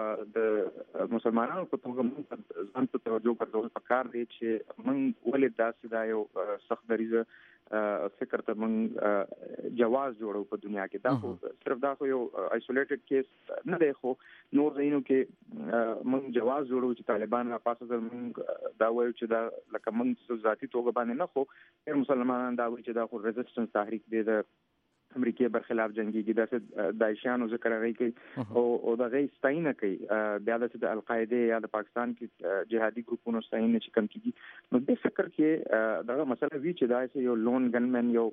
د مسلمانانو په توګه موږ ځان ته توجه ورکول پکار دی چې موږ ولې داسې دا یو سخت دریزه فکر ته موږ جواز جوړو په دنیا کې. دا خو صرف دا خو یو آیسولیټډ کیس نه دی، خو نور ځایونو کې موږ جواز جوړو چې طالبان را پاسه ځل موږ دا وایو چې دا لکه موږ ذاتي توګه باندې نه، خو ډېر مسلمانان دا وایي چې دا خو ریزسټنس تحریک دی، د امریکای برخلاف جنگيږي، دا داعشانو ذکر راغی کوي او او دا غي ستاینه کوي، بیا د القاعده یا د پاکستان کې جهادي ګروپونو ستاینه چې کم کیږي. نو د فکر کې دا مسله وی چې دا یو لون ګنمن یو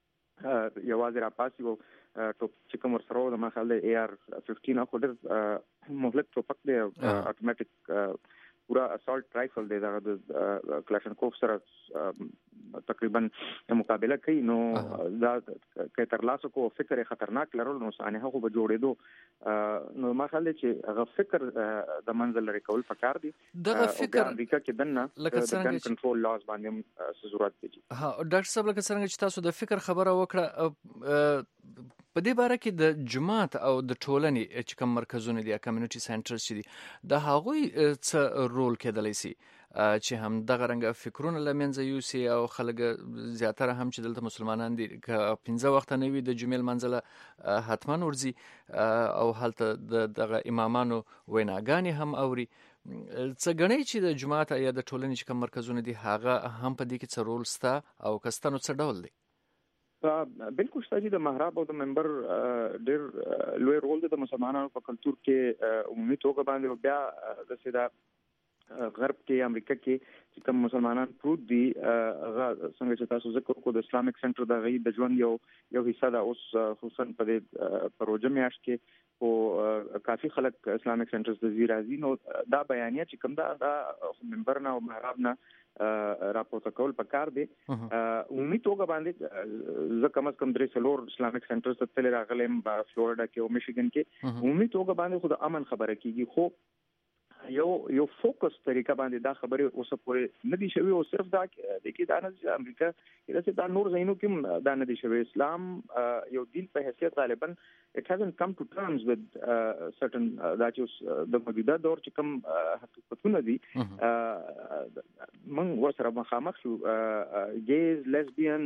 یوازې را پاسي وو ټوپ چې کوم سره د مخاله اي ار پنځه خو ډېر مهلک ټوپک دی، اتوماتیک پورا اسالټ رایفل دی، دا د کلاشنکوف سره تقریبا مقابله کوي. نو دا کې تر لاسو کو فکر خطرناک لرل نو سانه هغه به جوړېدو. نو ما خلک چې هغه فکر د منځل لري کول پکار دي. دغه فکر امریکا کې دنه لکه څنګه کنټرول لاز باندې ضرورت دی. ها ډاکټر صاحب لکه څنګه چې تاسو د فکر خبره وکړه په دې باره کې د جماعت او د ټولنې چې کوم مرکزونه دي، کمیونټي سنټرز چې دي، د هغوی څه رول کېدلی سي چې هم دغه رنګه فکرونه له منځه یوسي او خلک زیاتره هم چې دلته مسلمانان دي که پنځه وخته نه وي د جمعې لمانځله حتما ورځي او هلته دغه امامانو ویناګانې هم اوري. څه ګڼئ چې د جماعت یا د ټولنې چې کوم مرکزونه دي هغه هم په دې کې څه رول سته او که سته نو څه ډول دی؟ بالکل شته چې د محراب او د منبر ډېر لوی رول دی د مسلمانانو په کلتور کې عمومي توګه باندې، او بیا د سیدا غرب کې امریکا کې چې کوم مسلمانان پروت دي هغه څنګه چې تاسو ذکر کو د اسلامیک سنټر د غي د ژوند یو یو حصہ دا اوس خصوصا په دې پروژه میاشت کې او کافي خلک اسلامیک سنټرز د زیرازي. نو دا بیانیه چې کوم دا د منبر نه او محراب نه راپورته کول پکار دي. عمومي توګه باندې زه کم از کم درې څلور اسلامیک سنټرز ته تل راغلم په فلوریډا کې او میشیګن کې. عمومي توګه باندې خو د امن خبره کیږي، خو یو یو فوکس طریقه باندې دا خبره اوسه پورې نه دي شوی، او صرف دا د کې دا نه چې امریکا کې دا نور ځایونو کې دا نه دي شوی. اسلام یو دین په حیثیت غالبا it hasn't come to terms with uh, certain uh, that is د موجوده دور چې کوم حقیقتونه دي موږ ورسره مخامخ شو. ګیز لیسبین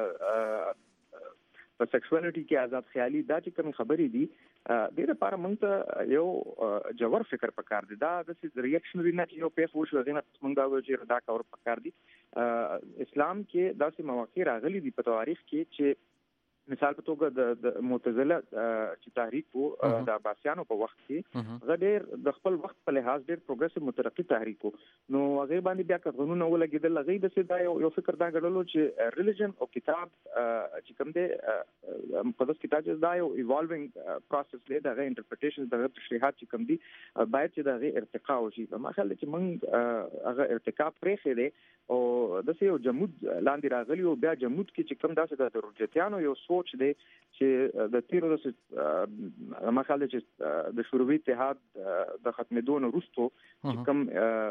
په سیکسوالټي کې آزاد خیالي دا چې کوم خبرې دي د لپاره موږ ته یو جوور فکر پکار دي. دا د ریاکشنري نه یو پیښ وشو غوښنه موږ دا وایو چې دا کور پکار دي. اسلام کې داسې مواقع راغلي دي په تاریخ کې چې مثال په توګه د معتزله چې تحریک وو د عباسیانو په وخت کې غډیر د خپل وخت په لحاظ ډیر پروګرسیو مترقي تحریک وو. نو هغه باندې بیا قانونونه ولګیدل، هغه د سیدا یو فکر دا غړلو چې ریلیجن او کتاب چې کوم دی مقدس کتاب دا یو ایوالوینګ پروسس دی، دا غي انټرپریټیشن دا تشریحات چې کوم دي باید چې دا غي ارتقا وشي. ما خیال چې موږ هغه ارتقا پرې خېده او د یو جمود لاندې راغلی او بیا جمود کې چې کوم داسې د رجتیانو یو سوچ دی چې د تیرو د مخاله چې د شوروي اتحاد د ختمېدو وروسته چې کوم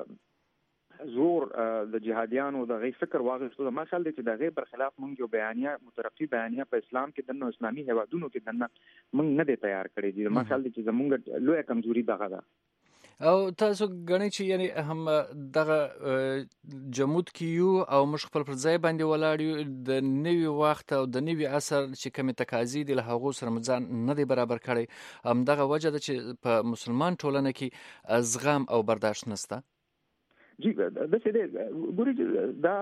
زور د جهادیانو د غي فکر واغښتو د مخاله چې د غي برخلاف مونږ یو بیانیه مترقي بیانیه په اسلام کې د نو اسلامي هوادونو کې دنه مونږ نه دی تیار کړی دي. مخاله چې زمونږ لوی کمزوري دغه ده. او تاسو غنئ چې یعنی هم دغه جمود کیو او مش خپل پر ځای باندې ولاړ یو د نوي وخت او د نوي عصر چې کوم تقاضې دي له هغه سره مځان نه دی برابر کړي. هم دغه وجه ده چې په مسلمان ټولنه کې زغم او برداشت نشته. جی د څه دی ګوري دا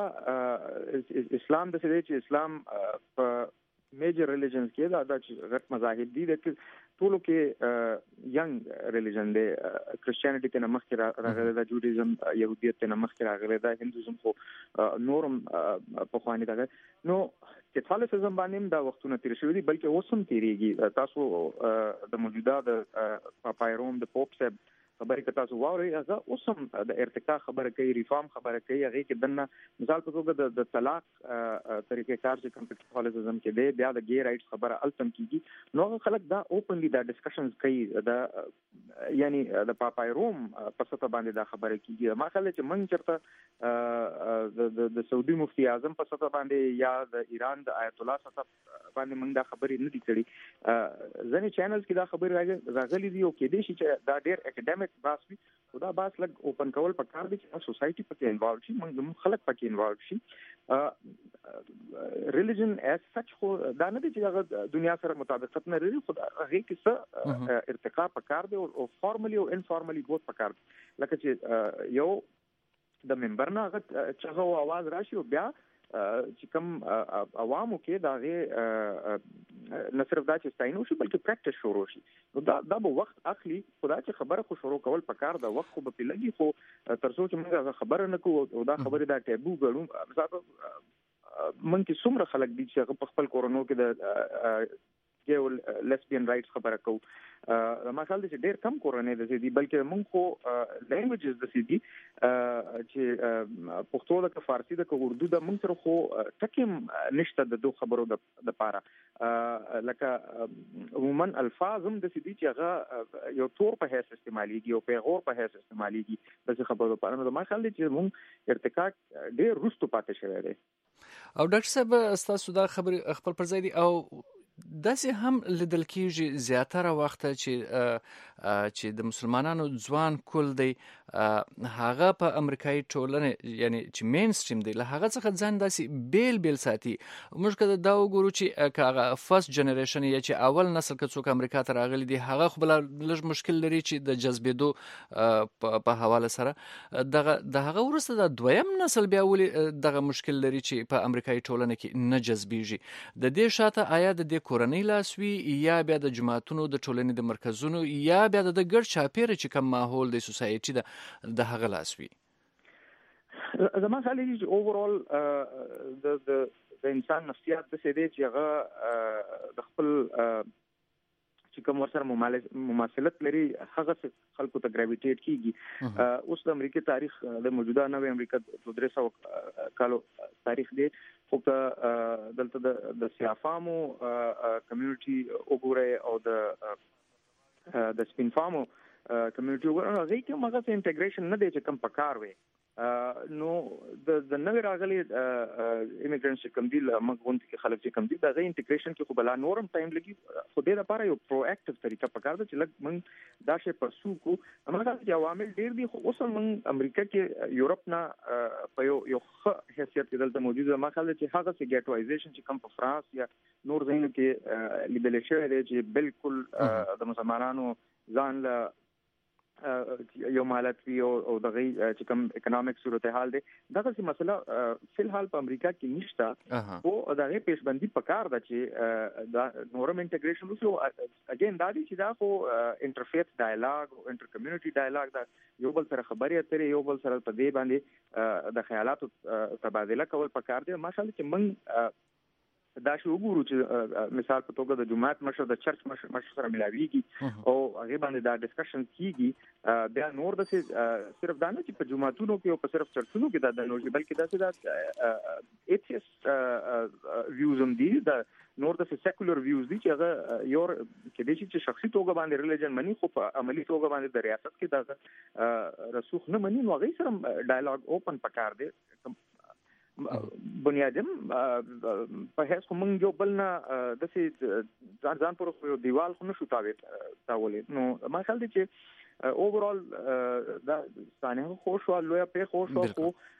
اسلام د څه دی چې اسلام په میجر ریلیجنز کې دا د غټ مذاهب دي د ټولو کې ینګ ریلیجن دی. کرسچینټی ته مخکې راغلی دا، جوډیزم يهودیت ته مخکې راغلی دا، هندوزم خو نورم په خواني دا. نو کیتھولیسزم باندې دا وختونه تیر شوی دي بلکې اوس هم تیریږي. تاسو د موجوده د پاپای روم د پوپ صاحب خبرې که تاسو واورئ هغه اوس هم د ارتقا خبره کوي، ریفارم خبره کوي. هغه کې دنه مثال په توګه د طلاق طریقې کار چې کمپیوټرالېزم کې دی، بیا د ګي رائټس خبره التم کیږي. نو خلک دا اوپنلی دا ډسکشنز کوي، دا یعنی د پاپای روم په سطح باندې دا خبره کیږي. ما خلک چې من چرته د د سعودي مفتي اعظم په سطح باندې یا د ایران د آیت الله سطح باندې موږ دا خبرې نه دي کړې. ځینې چینلز کې دا خبرې راغلي دي او کې دي چې دا ډېر اکیډمیک ډایرکټ باس وي دا باس لګ اوپن کول پکار دي چې سوسایټي پکې انوالو شي موږ خلک پکې انوالو شي ریلیجن اس سچ خو دا نه دي چې هغه دنیا سره مطابقت نه لري خو هغه کې څه ارتقا پکار دی او فارملی او انفارملی بوت پکار دي لکه چې یو د ممبر نه هغه چې هغه आवाज راشي او بیا چې کوم عوامو کې دا غي نه صرف دا چې ستاینو شي بلکې پریکټیس شروع شي نو دا د وخت اخلي خدا چې خبره خو شروع کول پکار دا وخت خو به لګي خو ترڅو چې موږ خبره نکو او دا خبره دا ټیبو ګړو مثلا من کې څومره خلک دي چې په خپل کورونو کې د ګي او لیسبین رائټس خبره کو ما خیال دي چې ډېر کم کورونه دي چې بلکې موږ خو لینګویجز د سي دي چې پښتو د فارسی د اردو د موږ سره خو ټکیم نشته د دوه خبرو د لپاره لکه عموما الفاظ هم د سي دي چې هغه یو تور په هیڅ استعماليږي او پیغور په هیڅ استعماليږي د خبرو لپاره نو ما خیال دي چې موږ ارتقا ډېر رستو پاتې شوی دی او ډاکټر صاحب تاسو دا خبر خپل پر ځای دي او داسې هم لیدل کېږي زیاتره وخت چې چې د مسلمانانو ځوان کول دی هغه په امریکایي ټولنه یعنی چې مین سټریم دی له هغه څخه ځان داسې بیل بیل ساتي موږ کله دا وګورو چې هغه فرست جنریشن یا چې اول نسل که څوک امریکا ته راغلي دي هغه خو بل لږ مشکل لري چې د جذبېدو په حواله سره دغه د هغه ورسته د دویم نسل بیا ولې دغه مشکل لري چې په امریکایي ټولنه کې نه جذبېږي د دې شاته آیا د دې کورنۍ لاسوي یا بیا د جماعتونو د ټولنې د مرکزونو یا بیا د ګډ چاپیره چې کوم ماحول د سوسایټي د د هغه لاسوي زما خیال دی چې اوورال د د انسان نفسیات د څه دی چې هغه د خپل چې کوم ورسره مماثلت لري هغه خلکو ته ګراویټیټ کیږي اوس د امریکا تاریخ د موجوده نوې امریکا د درې سوه کالو تاریخ دی خو دلته د سیافامو کمیونټي وګورئ او د د سپین فامو کمیونټي وګورئ هغه کې هغه انټیګریشن نه دی چې کم پکار وي نو د د نوې راغلي ایمیګرانټس کوم دي موږ غونډه کې خلک چې کوم دي دا غي انټیګریشن کې خو بلا نورم ټایم لګي خو دې لپاره یو پرو اکټیو طریقه پکار ده چې لږ موږ دا شی پرسو کو همغه چې عوامل ډیر دي خو اوس موږ امریکا کې یورپ نه په یو یو حیثیت کې دلته موجود ده ما خیال چې هغه چې ګټوایزیشن چې کوم په فرانس یا نور ځایونو کې لیدل شوی دی چې بالکل د مسلمانانو ځان له یو مالت وی او دغه چې کوم اکونومیک صورتحال دی دغه څه مسله فلحال په امریکا کې نشته او دغه پیشبندي پکار ده چې دا نورم انټیګریشن وشو اگین دا دي چې دا خو انټرفیس ډایلاګ او انټر کمیونټي ډایلاګ دا یو بل سره خبرې اترې یو بل سره په دې باندې د خیالاتو تبادله کول پکار دي ماشاءالله چې موږ دا شی وګورو چې مثال په توګه د جماعت مشر د چرچ مشر سره ملاويږي او هغه باندې دا ډسکشن کیږي بیا نور د صرف دا نه چې په جماعتونو کې او په صرف چرچونو کې دا نه بلکې دا چې دا ایتھیست ویوز هم دي دا نور د سیکولر ویوز دي چې هغه یو کې دي چې شخصي توګه باندې ریلیجن مني خو په عملی توګه باندې د ریاست کې دا رسوخ نه مني نو هغه سره ډایلاګ اوپن پکار دی بنیادم په هیڅ کوم یو بل نه د سي ځان ځان پر یو دیوال خو نشو تاوي تاولې نو ما خیال دي چې اوورال دا ثانه خوش او لوی په خوش او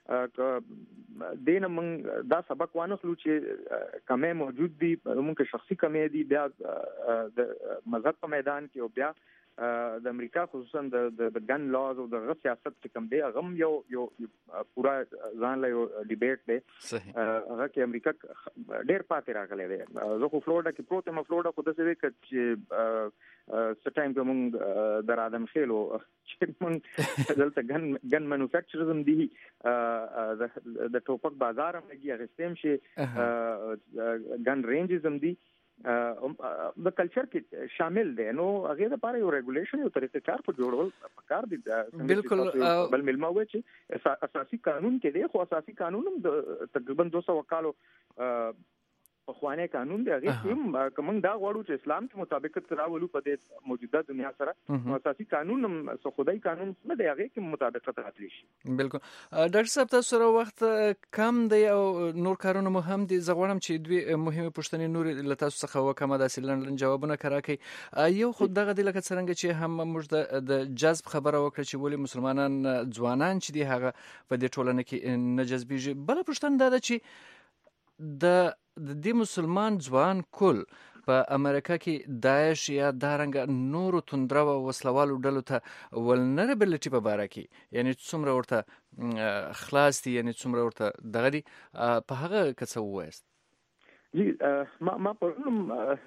دین من دا سبق وانه خلو چې کمه موجود دي موږ شخصي کمه دي بیا د مذهب په میدان کې او بیا د امریکا خصوصا د د ګن لاز او د سیاست چې کوم دی هغه یو یو پورا ځان له یو ډیبیټ دی هغه کې امریکا ډېر پاتې راغلی دی زه خو فلوریډا کې پروت یم فلوریډا خو داسې دی چې څه ټایم کې موږ د ادم خېلو چې موږ دلته ګن ګن مینوفیکچرز هم دي د ټوپک بازار هم لګي اغستیم شي ګن رینجز هم دي د کلچر کې شامل دي نو هغه د لپاره یو ریګولیشن یو طریقې کار په جوړول پکار دي بالکل بل ملما و چې اساسي قانون کې دی خو اساسي قانون هم تقریبا دوه سوه کالو په خوانه قانون دی هغه کوم کوم دا غواړو چې اسلام ته مطابقت راولو په دې موجوده دنیا سره نو اساسي قانون هم خدای قانون نه دی هغه کې مطابقت راتلی شي. بالکل ډاکټر صاحب تاسو سره وخت کم دی او نور کارونه مهم دي. زه غواړم چې دوی مهمه پوښتنې نور له تاسو څخه وکم د سیلن جوابونه کراکې. یو خود دغه د لکه څنګه چې هم موږ د جذب خبره وکړه چې ولې مسلمانان ځوانان چې دي هغه په دې ټولنه کې نه جذبېږي. بل پوښتنه دا ده چې د دې مسلمان ځوان کل په امریکا کې داعش یا دارنګ نورو توندرو او وسلوالو ډلو ته ولنربلټي په باره کې یعنی څومره ورته خلاص دي یعنی څومره ورته دغه دي په هغه که څه ووایست؟ جی ما ما پرونم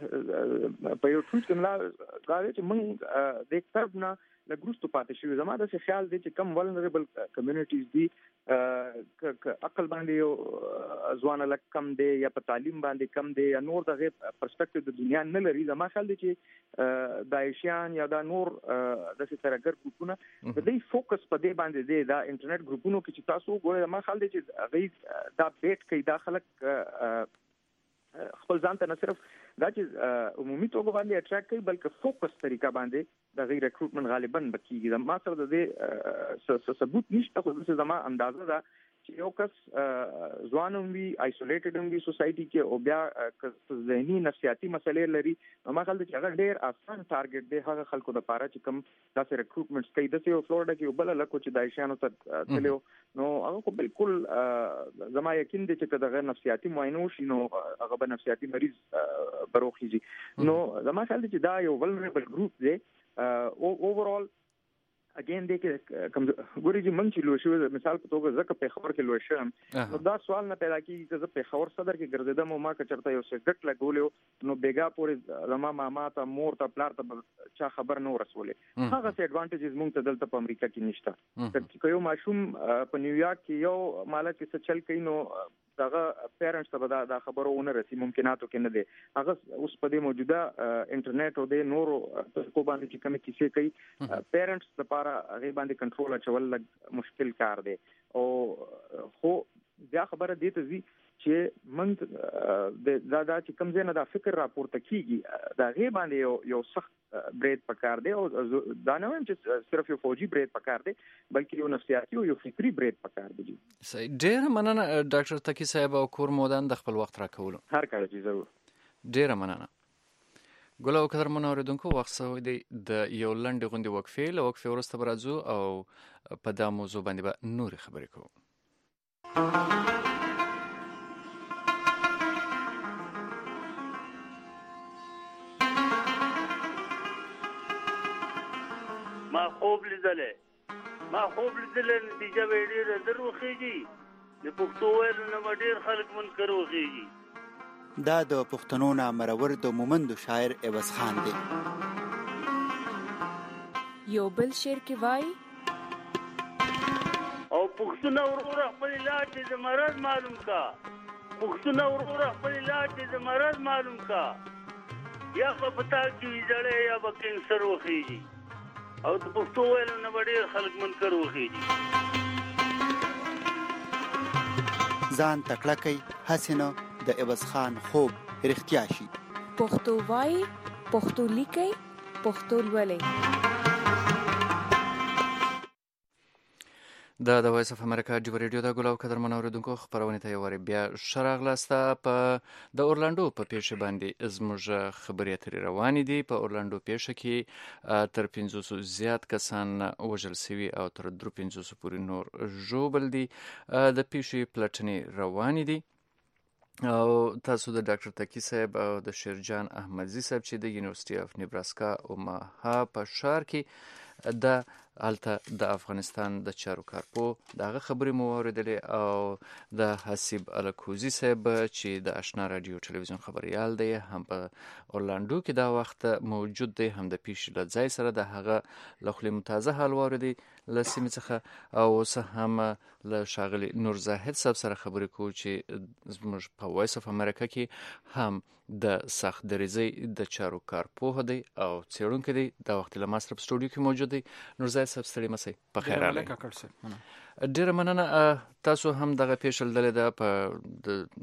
په یو ټویټ کې ملا غواړم چې موږ د طرف نه لګروستو پاتې شو. زما د خیال دی چې کم ولنریبل کمیونټیز دي ک عقل باندې یو ځوان لک کم دی یا په تعلیم باندې کم دی یا نور دغه پرسپیکټیو د دنیا نه لري. زما خیال دی چې داعشیان یا دا نور د سترګر ګروپونه د دې فوکس په دې باندې دی دا انټرنیټ ګروپونو کې چې تاسو ګورئ. زما خیال دی چې هغه دا بیٹ کوي دا خلک خپل ځان ته نه صرف دا چې عمومي توګه باندې اټریکټ کوي بلکې فوکس طریقه باندې د غیر ریکروټمنټ غالبا بکیږي. ما سره د دې ثبوت نشته خو د زما اندازه ده چې یو کس ځوان هم وي آیسولیټډ هم وي سوسایټي کې او بیا ذهني نفسیاتي مسلې لري. ما خیال دی چې هغه ډېر آسان ټارګټ دی هغه خلکو د پاره چې کوم داسې ریکروټمنټس کوي. داسې یو فلوریډا کې یو بل لکه چې داعشیانو ته تلو نو هغه خو بالکل زما یقین دی چې دغه نفسیاتي معاینه وشي نو هغه به نفسیاتي مریض بروخیږي. نو زما خیال دی چې دا یو ولنریبل ګروپ دی. اوورال اگین دی کې کوم ګوري چې مونږ چې لوي شو مثال په توګه زکه په خبر کې لوي شم نو دا سوال نه پیدا کیږي چې زه په خبر صدر کې ګرځیدم او ما که چرته یو سګټ لګولیو نو بیګا پورې زما ماما ته مور ته پلار ته چا خبر نه ورسولې. هغه څه اډوانټیجز مونږ ته دلته په امریکا کې نشته. که یو ماشوم په نیویارک کې یو مالک څه چل کوي نو دغه پیرنټس ته به دا خبرونه رسي ممکناتو کې نه دي. هغه اوس په دې موجوده انټرنیټ او د نورو کو باندې چې کوم کیسې کوي پیرنټس لپاره هغه باندې کنټرول اچول لږ مشکل کار دی. او خو بیا خبره دې ته زی چې من د دا دا چې کوم ځای نه دا فکر راپورته کیږي دا غي باندې یو یو سخت برید پکار دی او دا نه وایم چې صرف یو فوجي برید پکار دی بلکې یو نفسیاتي او یو فکری برید پکار دی. صحیح. ډیر مننه ډاکټر تکی صاحب او کور مودان د خپل وخت راکولو. هر کله چې ضرور. ډیر مننه. ګل او قدر منوریدونکو وخت سو دی د یو لنډ غونډې وقفې له وقفې وروسته برازو او په دا موضوع باندې به نور خبرې کوو. ما خوب لیدلې ما خوب لیدلې نتیجه به ډېره دروخیږي د پښتو ویلو نه ډېر خلک منکر وخیږي. دا د پښتنو نامرور د مومند شاعر عوض خان دی. یو بل شعر کې وای او پښتنو ورور خپل علاج د مرض معلوم کا پښتنو ورور خپل علاج د مرض معلوم کا یا په پتا کې جړې یا په کینسر وخیږي او د پښتو ویلو نه ډېر خلک منکر وخیږي. ځان تکړه کوي حسینه د عوض خان خوب رښتیا شي. پښتو وای پښتو لیکي پښتو لولي. دا د وایس اف امریکا ډیو ریډیو د ګلو قدر منوریدونکو خبرونه ته یو بیا شراغلاسته په د اورلاندو په پیښه باندې زموږ خبرې اترې روانې دي. په اورلاندو پیښه کې تر پنځوس زیات کسان وژل شوي او تر درې پنځوس پورې نور ژوبل دي. د پیښې پلټنې روانې دي او تاسو د ډاکټر تکی صاحب او د شیرجان احمدزی صاحب چې د یونیورسيټي اف نیبراسکا اوماها په شهر کې د الته د افغانستان د چارو کارپو دغه خبرې مو اوریدلې او د حسیب الکوزی صاحب چې د آشنا رادیو ټلویزیون خبريال دی هم په اورلاندو کې دا وخت موجود دی هم د پیښې له ځای سره د هغه لخلې متازه حال اوریدي لسیمه څخه او اوس هم له شاغلی نور زاهد صاحب سره خبرې کوو چې زموږ په وایس اف امریکا کې هم د سخت دریزي د چارو کارپو دی او څېړونکی دی. دا وخت له ماستر په سټوډیو کې موجود دی. نور زاهد صاحب ستړي مسئ په خیر راغلی. ډیره مننه. تاسو هم دغه پیښل دلې ده په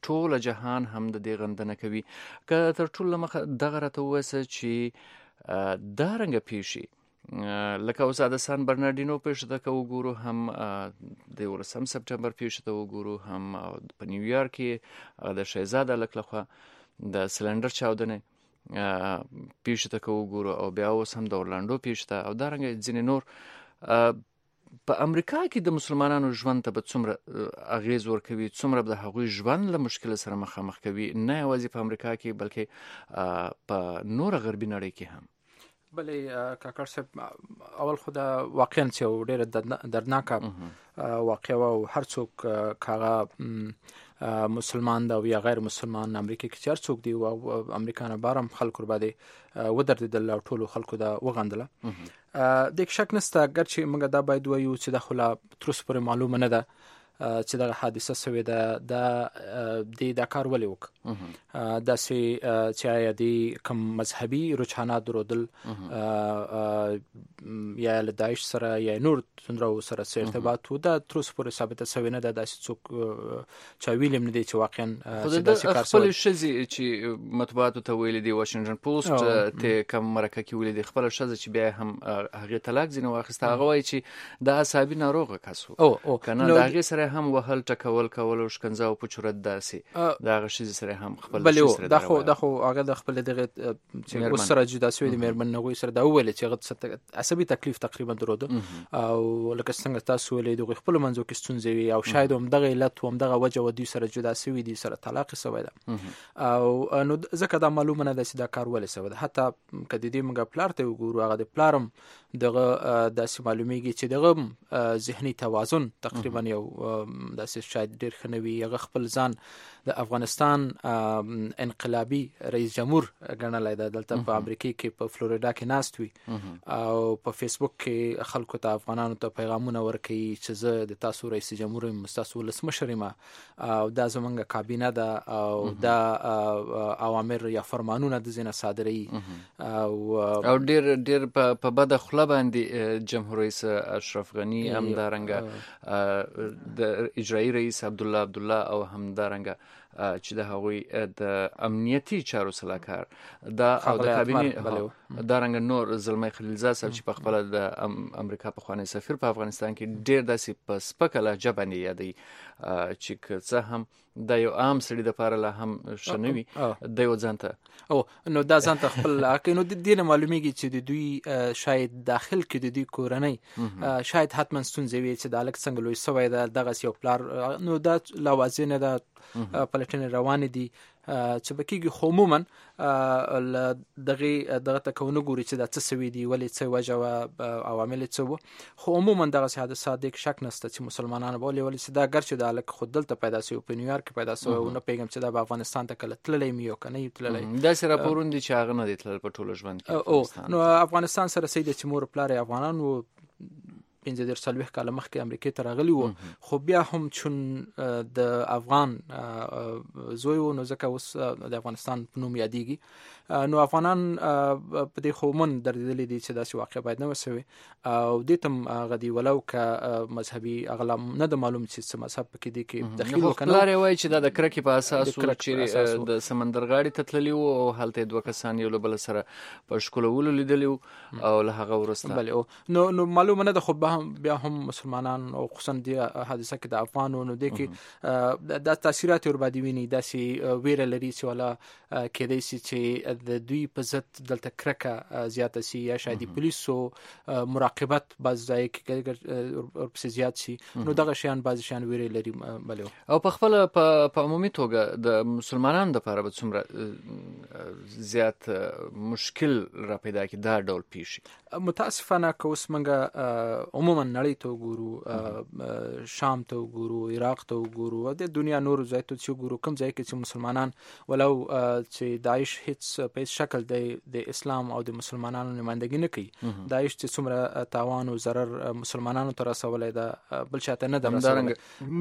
ټول جهان هم د دې غندنه کوي. که تر ټولو مخه دغه راته ووایسه چې دا رنګه پیښې لکه اوس د سان برناردینو پیښه ته که وګورو، هم د یولسم سپټمبر پیښه ته وګورو، هم په نیویارک کې د شهزاده هلک لخوا د سلنډر چاودنې پیښه ته که وګورو، او بیا اوس هم د اورلانډو پیښه ته، او دارنګه ځینې نور. په امریکا کې د مسلمانانو ژوند ته به څومره اغیز ورکوي، څومره به د هغوی ژوند له مشکل سره مخامخ کوي، نه یوازې په امریکا کې بلکې په نوره غربي نړۍ کې هم. بلې کاکړ صاحب، اول خو دا واقعا چې یو ډېره دردناکه واقعه وه، او هر څوک هغه مسلمان ده او یا غیر مسلمان امریکا کې چې هر څوک دی او امریکا نه بار هم خلکو باندې ودرېدل او ټولو خلکو دا وغندله. دې کې شک نشته، اګر چې موږ دا باید وایو چې دا خو لا تر اوسه پورې معلومه نه ده چې دغه حادثه سوې ده. دا دې دا کار ولې وکړ؟ داسې چې آیا دې کوم مذهبي رجحانات درلودل یا له داعش سره یا نور څومره سره څه ارتباط و، دا تر اوسه پورې ثابته سوې نه ده. داسې څوک چا ویلي هم نه دی چې واقعا داسې کار سوی. خپلې ښځې چې مطبوعاتو ته ویلي دي، واشنګټن پوسټ ته کوم مرکه کې ویلي دي، خپله ښځه چې بیا هم هغې طلاق ځینې واخیسته، هغه وایي چې دا اعصابي ناروغه کس و، که نه د هغې سره هم وهل ټکول کول او شکنځه او په چورت داسې د هغه ښځې سره هم خپل ښځې سره دا خو دا خو هغه د خپلې دغې چې اوس سره جدا سوې دي مېرمن هغوی سره دا وویلې چې هغه عصبي تکلیف تقریبا درلوده، او لکه څنګه تاسو ویلې د هغوی خپلو منځو کې ستونزې وي، او شاید همدغه علت و همدغه وجه و دوی سره جدا سوي دي، سره طلاق یې سوی ده، او نو ځکه دا معلومه نه ده چې دا کار ولې سوی ده. حتی که د دې موږ پلار ته وګورو، هغه د پلار هم دغه داسې معلومیږي چې دغه ذهني توازن تقریبا یو داسې شاید ډېر ښه نه وي. هغه خپل ځان د افغانستان انقلابي رئیس جمهور ګڼلی ده، دلته په امریکا کې په فلوریدا کې ناست وي او په فیسبوک کې خلکو ته افغانانو ته پیغامونه ورکوي چې زه د تاسو رئیس جمهور یم، ستاسو ولسمشر یم، او دا زموږ کابینه ده او دا اوامر یا فرمانونه د ځینې صادروي، او او ډېر ډېر په بده خوله باندې جمهور رئیس اشرف غني، همدارنګه د اجرایي رئیس عبدالله عبدالله، او همدارنګه چې د هغوی د امنیتي چارو سلاکار دا او د کابینې دارنګه نور زلمی خلیلزاد صاحب چې په خپله د امریکا پخوانی سفیر په افغانستان کې ډېر داسې په سپکه لهجه باندې یادوي چې که څه هم دا یو عام سړي دپاره لا هم ښه نه وي، دی و ځان ته او نو دا ځان ته خپل نو د دې نه معلومیږي چې د دوی شاید داخل کې د دوی کورنۍ شاید حتما ستونزې وي چې د هلک څنګه لوی سوی ده، دغسې یو پلار، نو دا لا واضح نه ده. پلټنې روانې دي چې به کېږي، خو عموما دغې دغه ته که ونه ګوري چې دا څه سوي دي، ولې څه وجه وه، عوامل یې څه وه، خو عموما دغسې حادثات دې کې شک نشته چې مسلمانانو به ولې ولې چې دا ګرچې د هلک خو دلته پیدا سوی په نیویارک کې پیدا سوی و، نه پوهېږم چې دا به افغانستان ته کله تللی وي او که نه وي تللی. داسې راپورونه دي چې هغه نه دی تللی په ټوله ژوند کې. نو افغانستان سره صحیح ده چې مور پلار یې افغانان و، پنځه دېرش څلوېښت کاله مخکې امریکې ته راغلي وو، خو بیا هم چون د افغان زوی و، نو ځکه اوس د افغانستان په نوم یادېږي. نو افغانان په دې خو من دردېدلي دي چې داسې واقع باید نه وسوي، او دې ته هم هغه دي ولو که مذهبي هغه نه ده معلوم چې څه مذهب پکې دی کې دخیل و که نه. پلار یې وایي چې دا د کرکې په اساس و چې د سمندر غاړې ته تللي وو او هلته یې دوه کسان یو له بله سره په ښکلولو لیدلي وو او له هغه وروسته نو نو معلومه نه ده، خو بیا هم مسلمانان او خصوصا دې حادثه کې د افغانو نو دې کې دا تاثیرات ورباندې ویني، داسې ویره لري چې والا کېدای شي چې د دوی په ضد دلته کرکه زیاته سي، یا شاید د پولیسو مراقبت بعض ځای کې ورپسې زیات شي، نو دغه شیان بعضې شیان ویرې لري. بلې او په خپله په عمومي توګه د مسلمانانو دپاره به څومره زیات مشکل را پیدا کړي دا ډول پیښې؟ متاسفانه که اوس موږ عموما نړۍ ته وګورو، شام ته وګورو، عراق ته وګورو، د دنیا نورو ځای ته چې وګورو، کوم ځای کې چې مسلمانان ولو چې داعش هیڅ په هیڅ شکل د اسلام او د مسلمانانو نمایندګي نه کوي، داعش چې څومره تاوان او ضرر مسلمانانو ته رسولی ده بل چاته نه ده رسولی.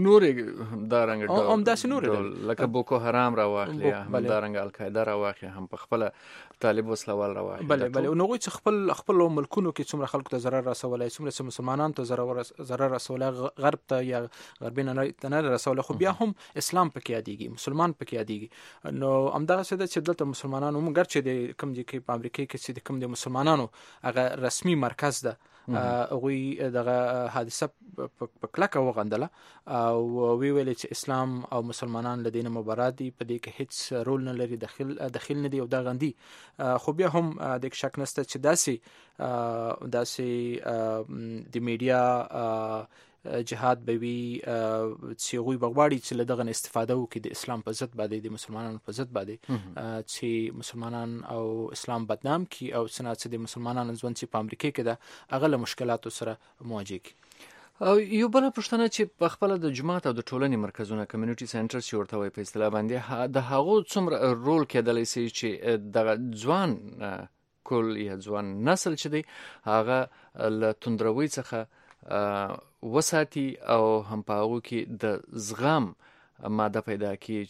نورې همدارنګه همداسې نورې لکه بوکو حرام را واخلي، همدارنګه القاعده را واخلي، هم په خپل طالب وسلوال راوړي. بله بله نو چې خپل خپل ملکونو کې څومره خلکو ته ضرر رسولای، څومره مسلمانانو ته ضرر ضرر رسولای، غرب ته یا غربي نه نه رسولای، خو بیا هم اسلام پکې یادېږي، مسلمان پکې یادېږي. نو همدغه څه ده چې دلته مسلمانانو موږ ګرچې د کوم ځای کې په امریکا کې چې د کوم د مسلمانانو هغه رسمي مرکز ده هغوی دغه حادثه په کلکه وغندله او وی ویل چې اسلام او مسلمانان له دې نه مبرأ دي، په دې کې هیڅ رول نه لري، دخیل دخیل نه دی او دا غندي. خو بیا هم د شک نشته چې داسې داسې د میډیا جهاد به وي چې هغوی به غواړي چې له دغه نه استفاده وکړي د اسلام په ضد باندې، د مسلمانانو په ضد باندې، چې مسلمانان او اسلام بدنام کړي او څنګه چې د مسلمانانو ژوند چې په امریکا کې ده هغه له مشکلاتو سره مواجه کړي. او یو بل پوښتنه چې په خپل د جماعت او د ټولنې مرکزونه کمیونټي سنټر چې ورته وایي په اصطلاح باندې، د هغو څومره رول کېدلی شي چې دغه ځوان کل یا ځوان نسل چې دی هغه له توندروي څخه وساتي او هم په هغو کې د زغم ماده پیدا کړي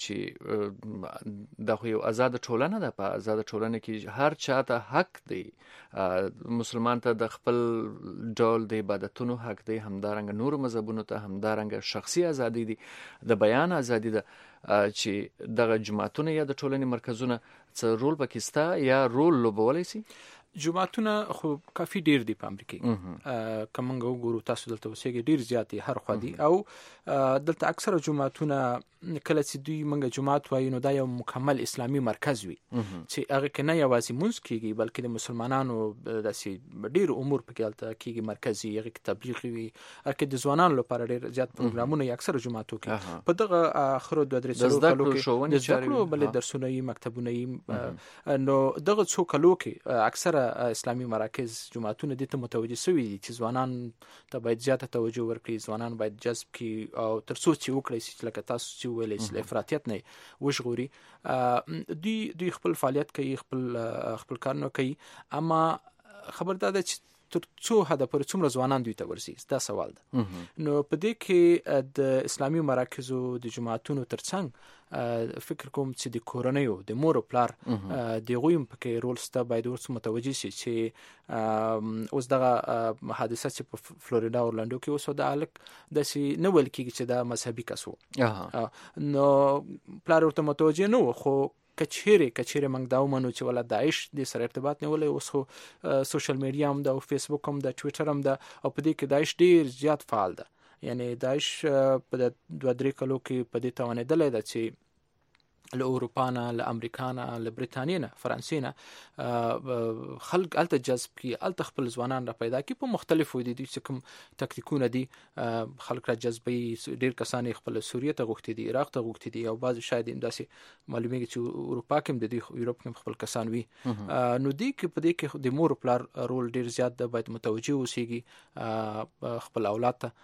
چې دا خو یو آزاده ټولنه ده. په آزاده ټولنه کې هر چاته حق دی، مسلمان ته د خپل ډول د عبادتونو حق دی، همدارنګه نور مذهبونو ته همدارنګه شخصي ازادي دی، د بیان ازادي ده، چې دغه جماعتونه یا د ټولنې مرکزونه څه رول پکې ستا یا رول لوبولی سي؟ جماعتونه خو کافي ډیر دي په امریکا کې، که موږ وګورو تاسو دلته اوسېږئ ډیر زیات دي هر خوا دي، او دلته اکثره جماعتونه کله چې دوی موږ جماعت وایو نو دا یو مکمل اسلامي مرکز وي چې هغه کې نه یوازې مونځ کیږي بلکې د مسلمانانو داسې ډیر امور پکې هلته کیږي مرکزي، هغه کې تبلیغ وي، هغه کې د ځوانانو لپاره ډیر زیات پروګرامونه یې اکثره جماعتو کې په دغه اخرو دوه درې څلور کلو کې د زده کړو بلې درسونه یې مکتبونه یې، نو دغه څو کلو کې اکثره اسلامي مراکز جماعتونه دې ته متوجه شوي دي چې ځوانان ته باید زیاته توجه ورکړي، ځوانان باید جذب کړي او تر څو چې وکړي چې لکه تاسو چې ویلې چې افراطیت نه وژغوري، دوی دوی خپل فعالیت کوي، خپل خپل کارونه کوي، اما خبردار ده چې تر څو حده پورې څومره ځوانان دوی ته ورځي، دا سوال ده. نو په دې کې د اسلامي مراکزو د جماعتونو ترڅنګ فکر کوم چې د کورنیو د مور او پلار د هغوی هم پکې رول شته، باید ورڅ متوجه شي چې اوس دغه حادثه چې په فلوریدا اورلانډو کې اوس د هلک داسې نه ویل کېږي چې دا مذهبي کس و، نو پلار ورته متوجه نه و، خو کچېرې کچېرې موږ دا ومنو چې ولا داعش دې سره ارتباط نیولی، اوس خو سوشل میډیا هم ده او فیسبوک هم ده، ټویټر هم ده، او په دې کې داعش ډیر زیات فعال ده. یعنی داعش په دوه درې کلو کې په دې توانېدلی ده چې له اروپا نه، له امریکا نه، له برټانیې نه، فرانسې نه خلک هلته جذب کړي، هلته خپل ځوانان را پیدا کړي په مختلفو دي دوی چې کوم تکتیکونه دي خلک را جذبوي. ډېر کسان یې خپل سوریې ته غوښتي دي، عراق ته غوښتي دي، او بعضې شاید هم داسې معلومیږي چې اروپا کې هم د دوی یوروپ کې هم خپل کسان وي. نو دې کې په دې کې د مور پلار رول ډېر زیات ده، باید متوجه اوسېږي خپل اولاد ته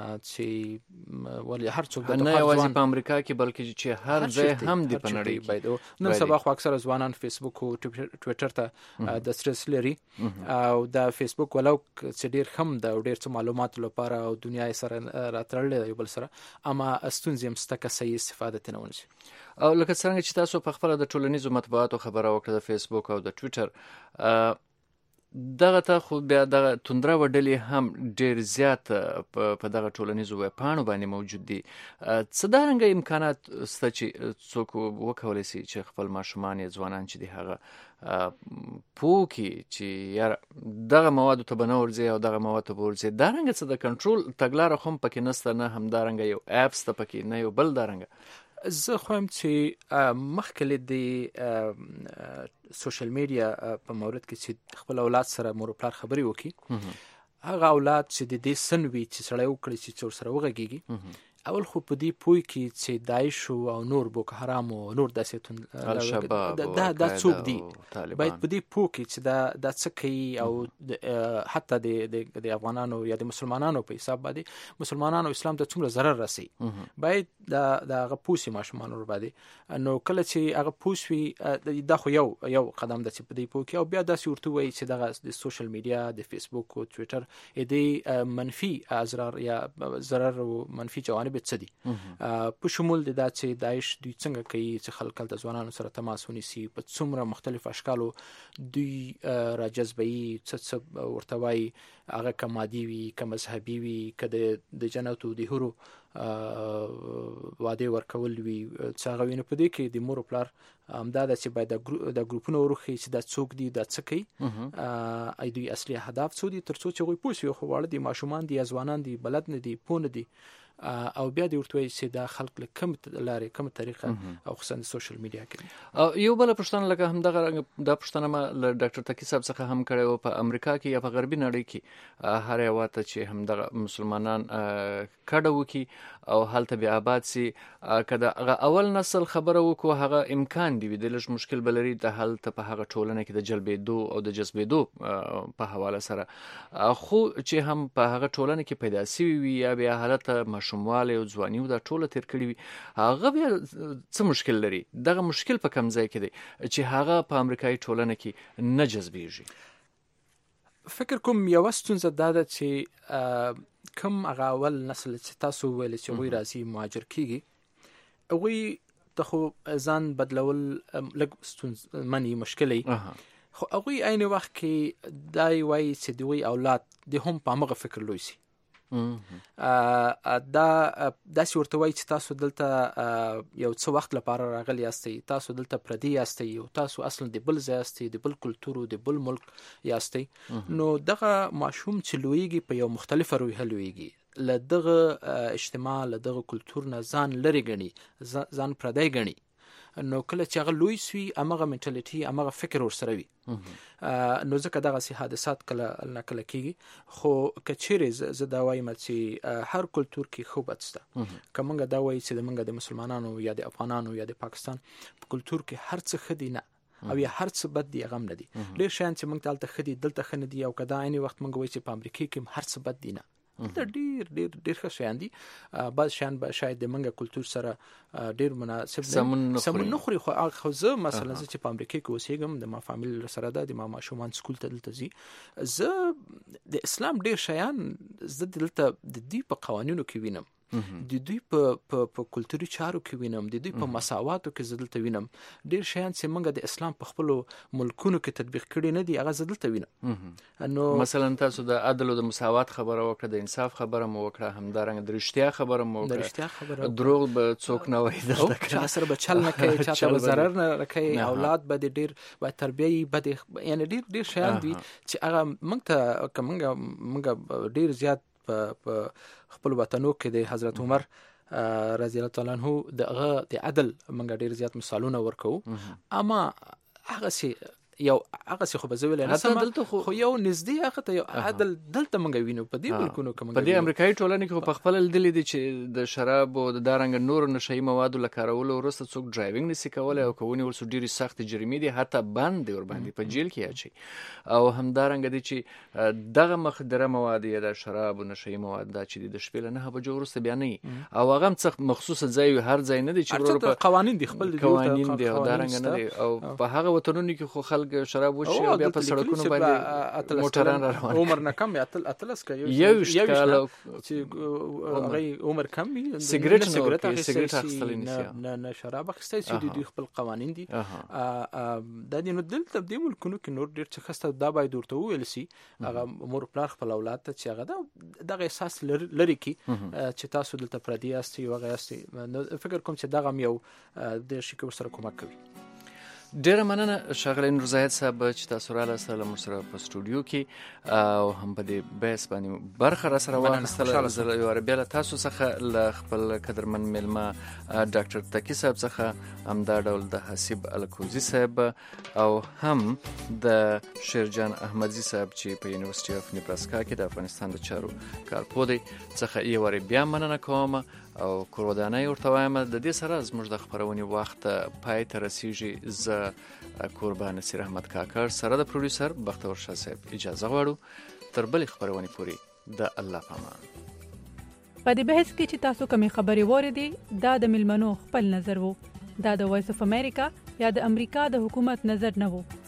چې ولې هر څوک نه یوازې په امریکا کې بلکې چې هر ځای هم دی په نړۍ کې. نن سبا خو اکثره ځوانان فیسبوک او ټویټر ته دسترسي لري، او دا فیسبوک ولو چې ډېر ښه ده او ډېر څه معلوماتو لپاره او دنیا یې سره راتړلې ده یو بل سره، اما ستونزې هم شته که صحیح استفاده ترې ونه شي. او لکه څرنګه چې تاسو په خپله د ټولنیزو مطبوعاتو خبره وکړه د فیسبوک او د ټویټر، دغه ته خو بیا دغه توندره ډلې هم ډېر زیات په دغه ټولنیزو ویبپاڼو باندې موجود دي. څه دارنګه امکانات شته چې څوک وکولی سي چې خپل ماشومان یا ځوانان چې دي هغه پوه کړي چې یاره دغه موادو ته به نه ورځي او دغه مواد ته به ورځي؟ دارنګه څه د کنټرول تګلاره خو هم پکې نشته، نه همدارنګه یو اپس ته پکې، نه یو بل دارنګه. زه خوایم چې مخکې د سوشل میډیا په مورد کې چې خپل اولاد سره مور او پلار خبرې وکړي، هغه اولاد چې د دې سن وي چې سړی وکړي چې ورسره وغږېږي، اول خو په دې پوه کړي چې داعش او نور بوکو حرام او نور داسې دا دا څوک دي، باید په دې پوه کړي چې دا دا څه کوي، او حتی د د افغانانو یا د مسلمانانو په حساب باندې مسلمانانو اسلام ته څومره ضرر رسي، باید دا د هغه پوه سي ماشومان ور باندې. نو کله چې هغه پوه شي دا خو یو یو قدم ده چې په دې پوه کړي، او بیا داسې ورته وایي چې دغه د سوشل میډیا د فیسبوک او ټویټر د منفي اضرار یا ضرر او منفي جوانب جانب څه دي په شمول د دا چې داعش دوی څنګه کوي چې خلک د ځوانانو سره تماس ونیسي په څومره مختلف اشکالو دوی راجذبوي څه څه ورته وایي هغه که مادي وي که مذهبي وي که د جنتو د حورو وعده ورکول وي څه هغه وي. نو په دې کې د مور او پلار همدا ده چې باید د ګروپونو وروښیي چې دا څوک دي دا څه کوي ای دوی اصلي اهداف څه دي تر څو چې هغوی پوه شي خو واړه دي ماشومان دي یا ځوانان دي بلد نه دي پوه نه دي او بیا د ورته وایي چې دا خلک له کوم لارې کوم طریقه او خصوصا د سوشل میډیا کې. یو بله پوښتنه لکه همدغه دا پوښتنه ما له ډاکټر تقي صاحب څخه هم کړې وه په امریکا کې یا په غربي نړۍ کې هر هېواد ته چې همدغه مسلمانان کډه وکړي او هلته بیا آباد سي که د هغه اول نسل خبره وکړو هغه امکان دی وي د لږ مشکل به لري د هلته په هغه ټولنه کې د جلبېدو او د جذبېدو په حواله سره خو چې هم په هغه ټولنه کې پیدا سوي وي یا بیا هلته ماشوموالی او ځواني او دا ټوله تېر کړي وي هغه بیا څه مشکل لري دغه مشکل په کوم ځای کې دی چې هغه په امریکایي ټولنه کې نه جذبېږي. فکر کوم یوه ستونزه دا ده چې کوم هغه اول نسل چې تاسو وویل چې هغوی راځي مهاجر کېږي هغوی ته خو ځان بدلول لږ ستونزمن مشکل وي خو هغوی عین وخت کې دا وایي چې د هغوی اولاد د هم په همغه فکر لوی سي. دا داسې ورته وایي چې تاسو دلته یو څه وخت لپاره راغلي یاستئ تاسو دلته پردي یاستئ او تاسو اصلا د بل ځای یاستئ د بل کلتور او د بل ملک یاستئ نو دغه ماشوم چې لویږي په یو مختلفه روحیه لویږي له دغه اجتماع له دغه کلتور نه ځان لرې ګڼي ځان پردی ګڼي نو کله چې هغه لوی سوي همغه منټالیټي همغه فکر ورسره وي نو ځکه دغسې حادثات کله نه کله کېږي خو که چیرې زه دا وایم چې هر کلتور کې ښه بد شته که موږ دا وایي چې موږ د مسلمانانو یا د افغانانو یا د پاکستان په کلتور کې هر څه ښه دي نه او یا هر څه بد دي هغه هم نه دي ډېر شیان چې موږ ته هلته ښه دي دلته ښه نه دي او که دا عیني وخت موږ وایي چې په امریکا کې هم هر څه بد دي نه دلته ډېر ډېر ډېر ښه شیان دي بعض شیان به شاید د موږ کلتور سره ډېر مناسب سمون نه خوري خو زه مثلا زه چې په امریکا کې اوسېږم د ما فامیل سره ده د ما ماشومان سکول ته دلته ځي زه د اسلام ډېر شیان زه دلته د دوی په قوانینو کې وینم د دوی په په کلتوري چارو کې وینم د دوی په مساواتو کې زه دلته وینم ډېر شیان چې موږ د اسلام په خپلو ملکونو کې تطبیق کړي نه دي هغه زه دلته وینم. نو مثلا تاسو د عدل او د مساوات خبره وکړه د انصاف خبره مو وکړه همدارنګه د رښتیا خبره مو وکړه د رښتیا خبره دروغ به څوک نه وایي دلته چا سره به چل نه کوي چا ته به ضرر نه کوي اولاد به د ډېر باید تربیه یې بد یعنې ډېر ډېر شیان دي چې هغه موږ ته که موږ موږ ډېر زیات په خپل وطنو کې د حضرت عمر رضی الله تعالی عنہ دغه د عدل موږ ډېر زیات مثالونه ورکو اما هغسې یو هغسې خو به زه ویلی نه سم خو یو نږدې هغه ته یو عدل دلته موږ وینو په دې ملکونو کې په دې امریکایي ټولنې کې خو په خپله لیدلي دي چې د شراب او د دارنګه نورو نشهیي موادو له کارولو وروسته څوک ډرایوینګ نسي کولی او که ونیول سو ډېرې سختې جریمې دي حتی بند دی ورباندې په جیل کې اچوي او همدارنګه دی چې دغه مخدره مواد یا د شراب او نشهیي مواد دا چې دي د شپې له نهه بجو وروسته بیا نه وي او هغه هم څه مخصوصه ځای وي هر ځای نه دی چې ورور په قوانین دي خپل قوانین دي او دارنګه نه دی او په هغه وطنونو کې خو خلک شراب وشي او بیا په سړکونو باندې موټران را روان عمر نه کم یا اتلس که یویشت کاله چې هغه عمر کم وي سګرټ سګرټ اخیستلی نه نه شراب اخیستی چې دوی خپل قوانین دي دا دي نو دلته دې ملکونو کې نور ډېر څه ښه دا باید ورته وویل سي هغه مور پلار خپل اولاد ته چې هغه دغه احساس لرې کړي چې تاسو دلته پردي یاستئ او هغه یاستئ فکر کوم چې دغه هم یو ډېر شي کې ورسره کومک کوي. ډیره مننه ښاغلی نورزاهد صاحب چې تاسو رالاست له موږ سره په سټوډیو کې او هم په دې بحث باندې برخه را سره واخیستله. زه یوه بیا له تاسو څخه له خپل قدرمن میلمه ډاکټر تقي صاحب څخه همدا ډول د حسیب الکوزي صاحب او هم د شیرجان احمدزي صاحب چې په یونیورسټي اف نیبراسکا کې د افغانستان د چارو کارپوه دی څخه یې وارې بیا مننه کوم او کورودانۍ ورته وایم د دې سره زموږ د خپرونې وخت پای ته رسیږي. زه کوربه نصیر احمد کاکړ سره د پروډیوسر بختور شاه صاحب اجازه غواړو تر بلې خپرونې پورې د الله پامان. په دې بحث کې چې تاسو کومې خبرې واورېدې دا د میلمنو خپل نظر وو دا د وایس اف امریکا یا د امریکا د حکومت نظر نه وو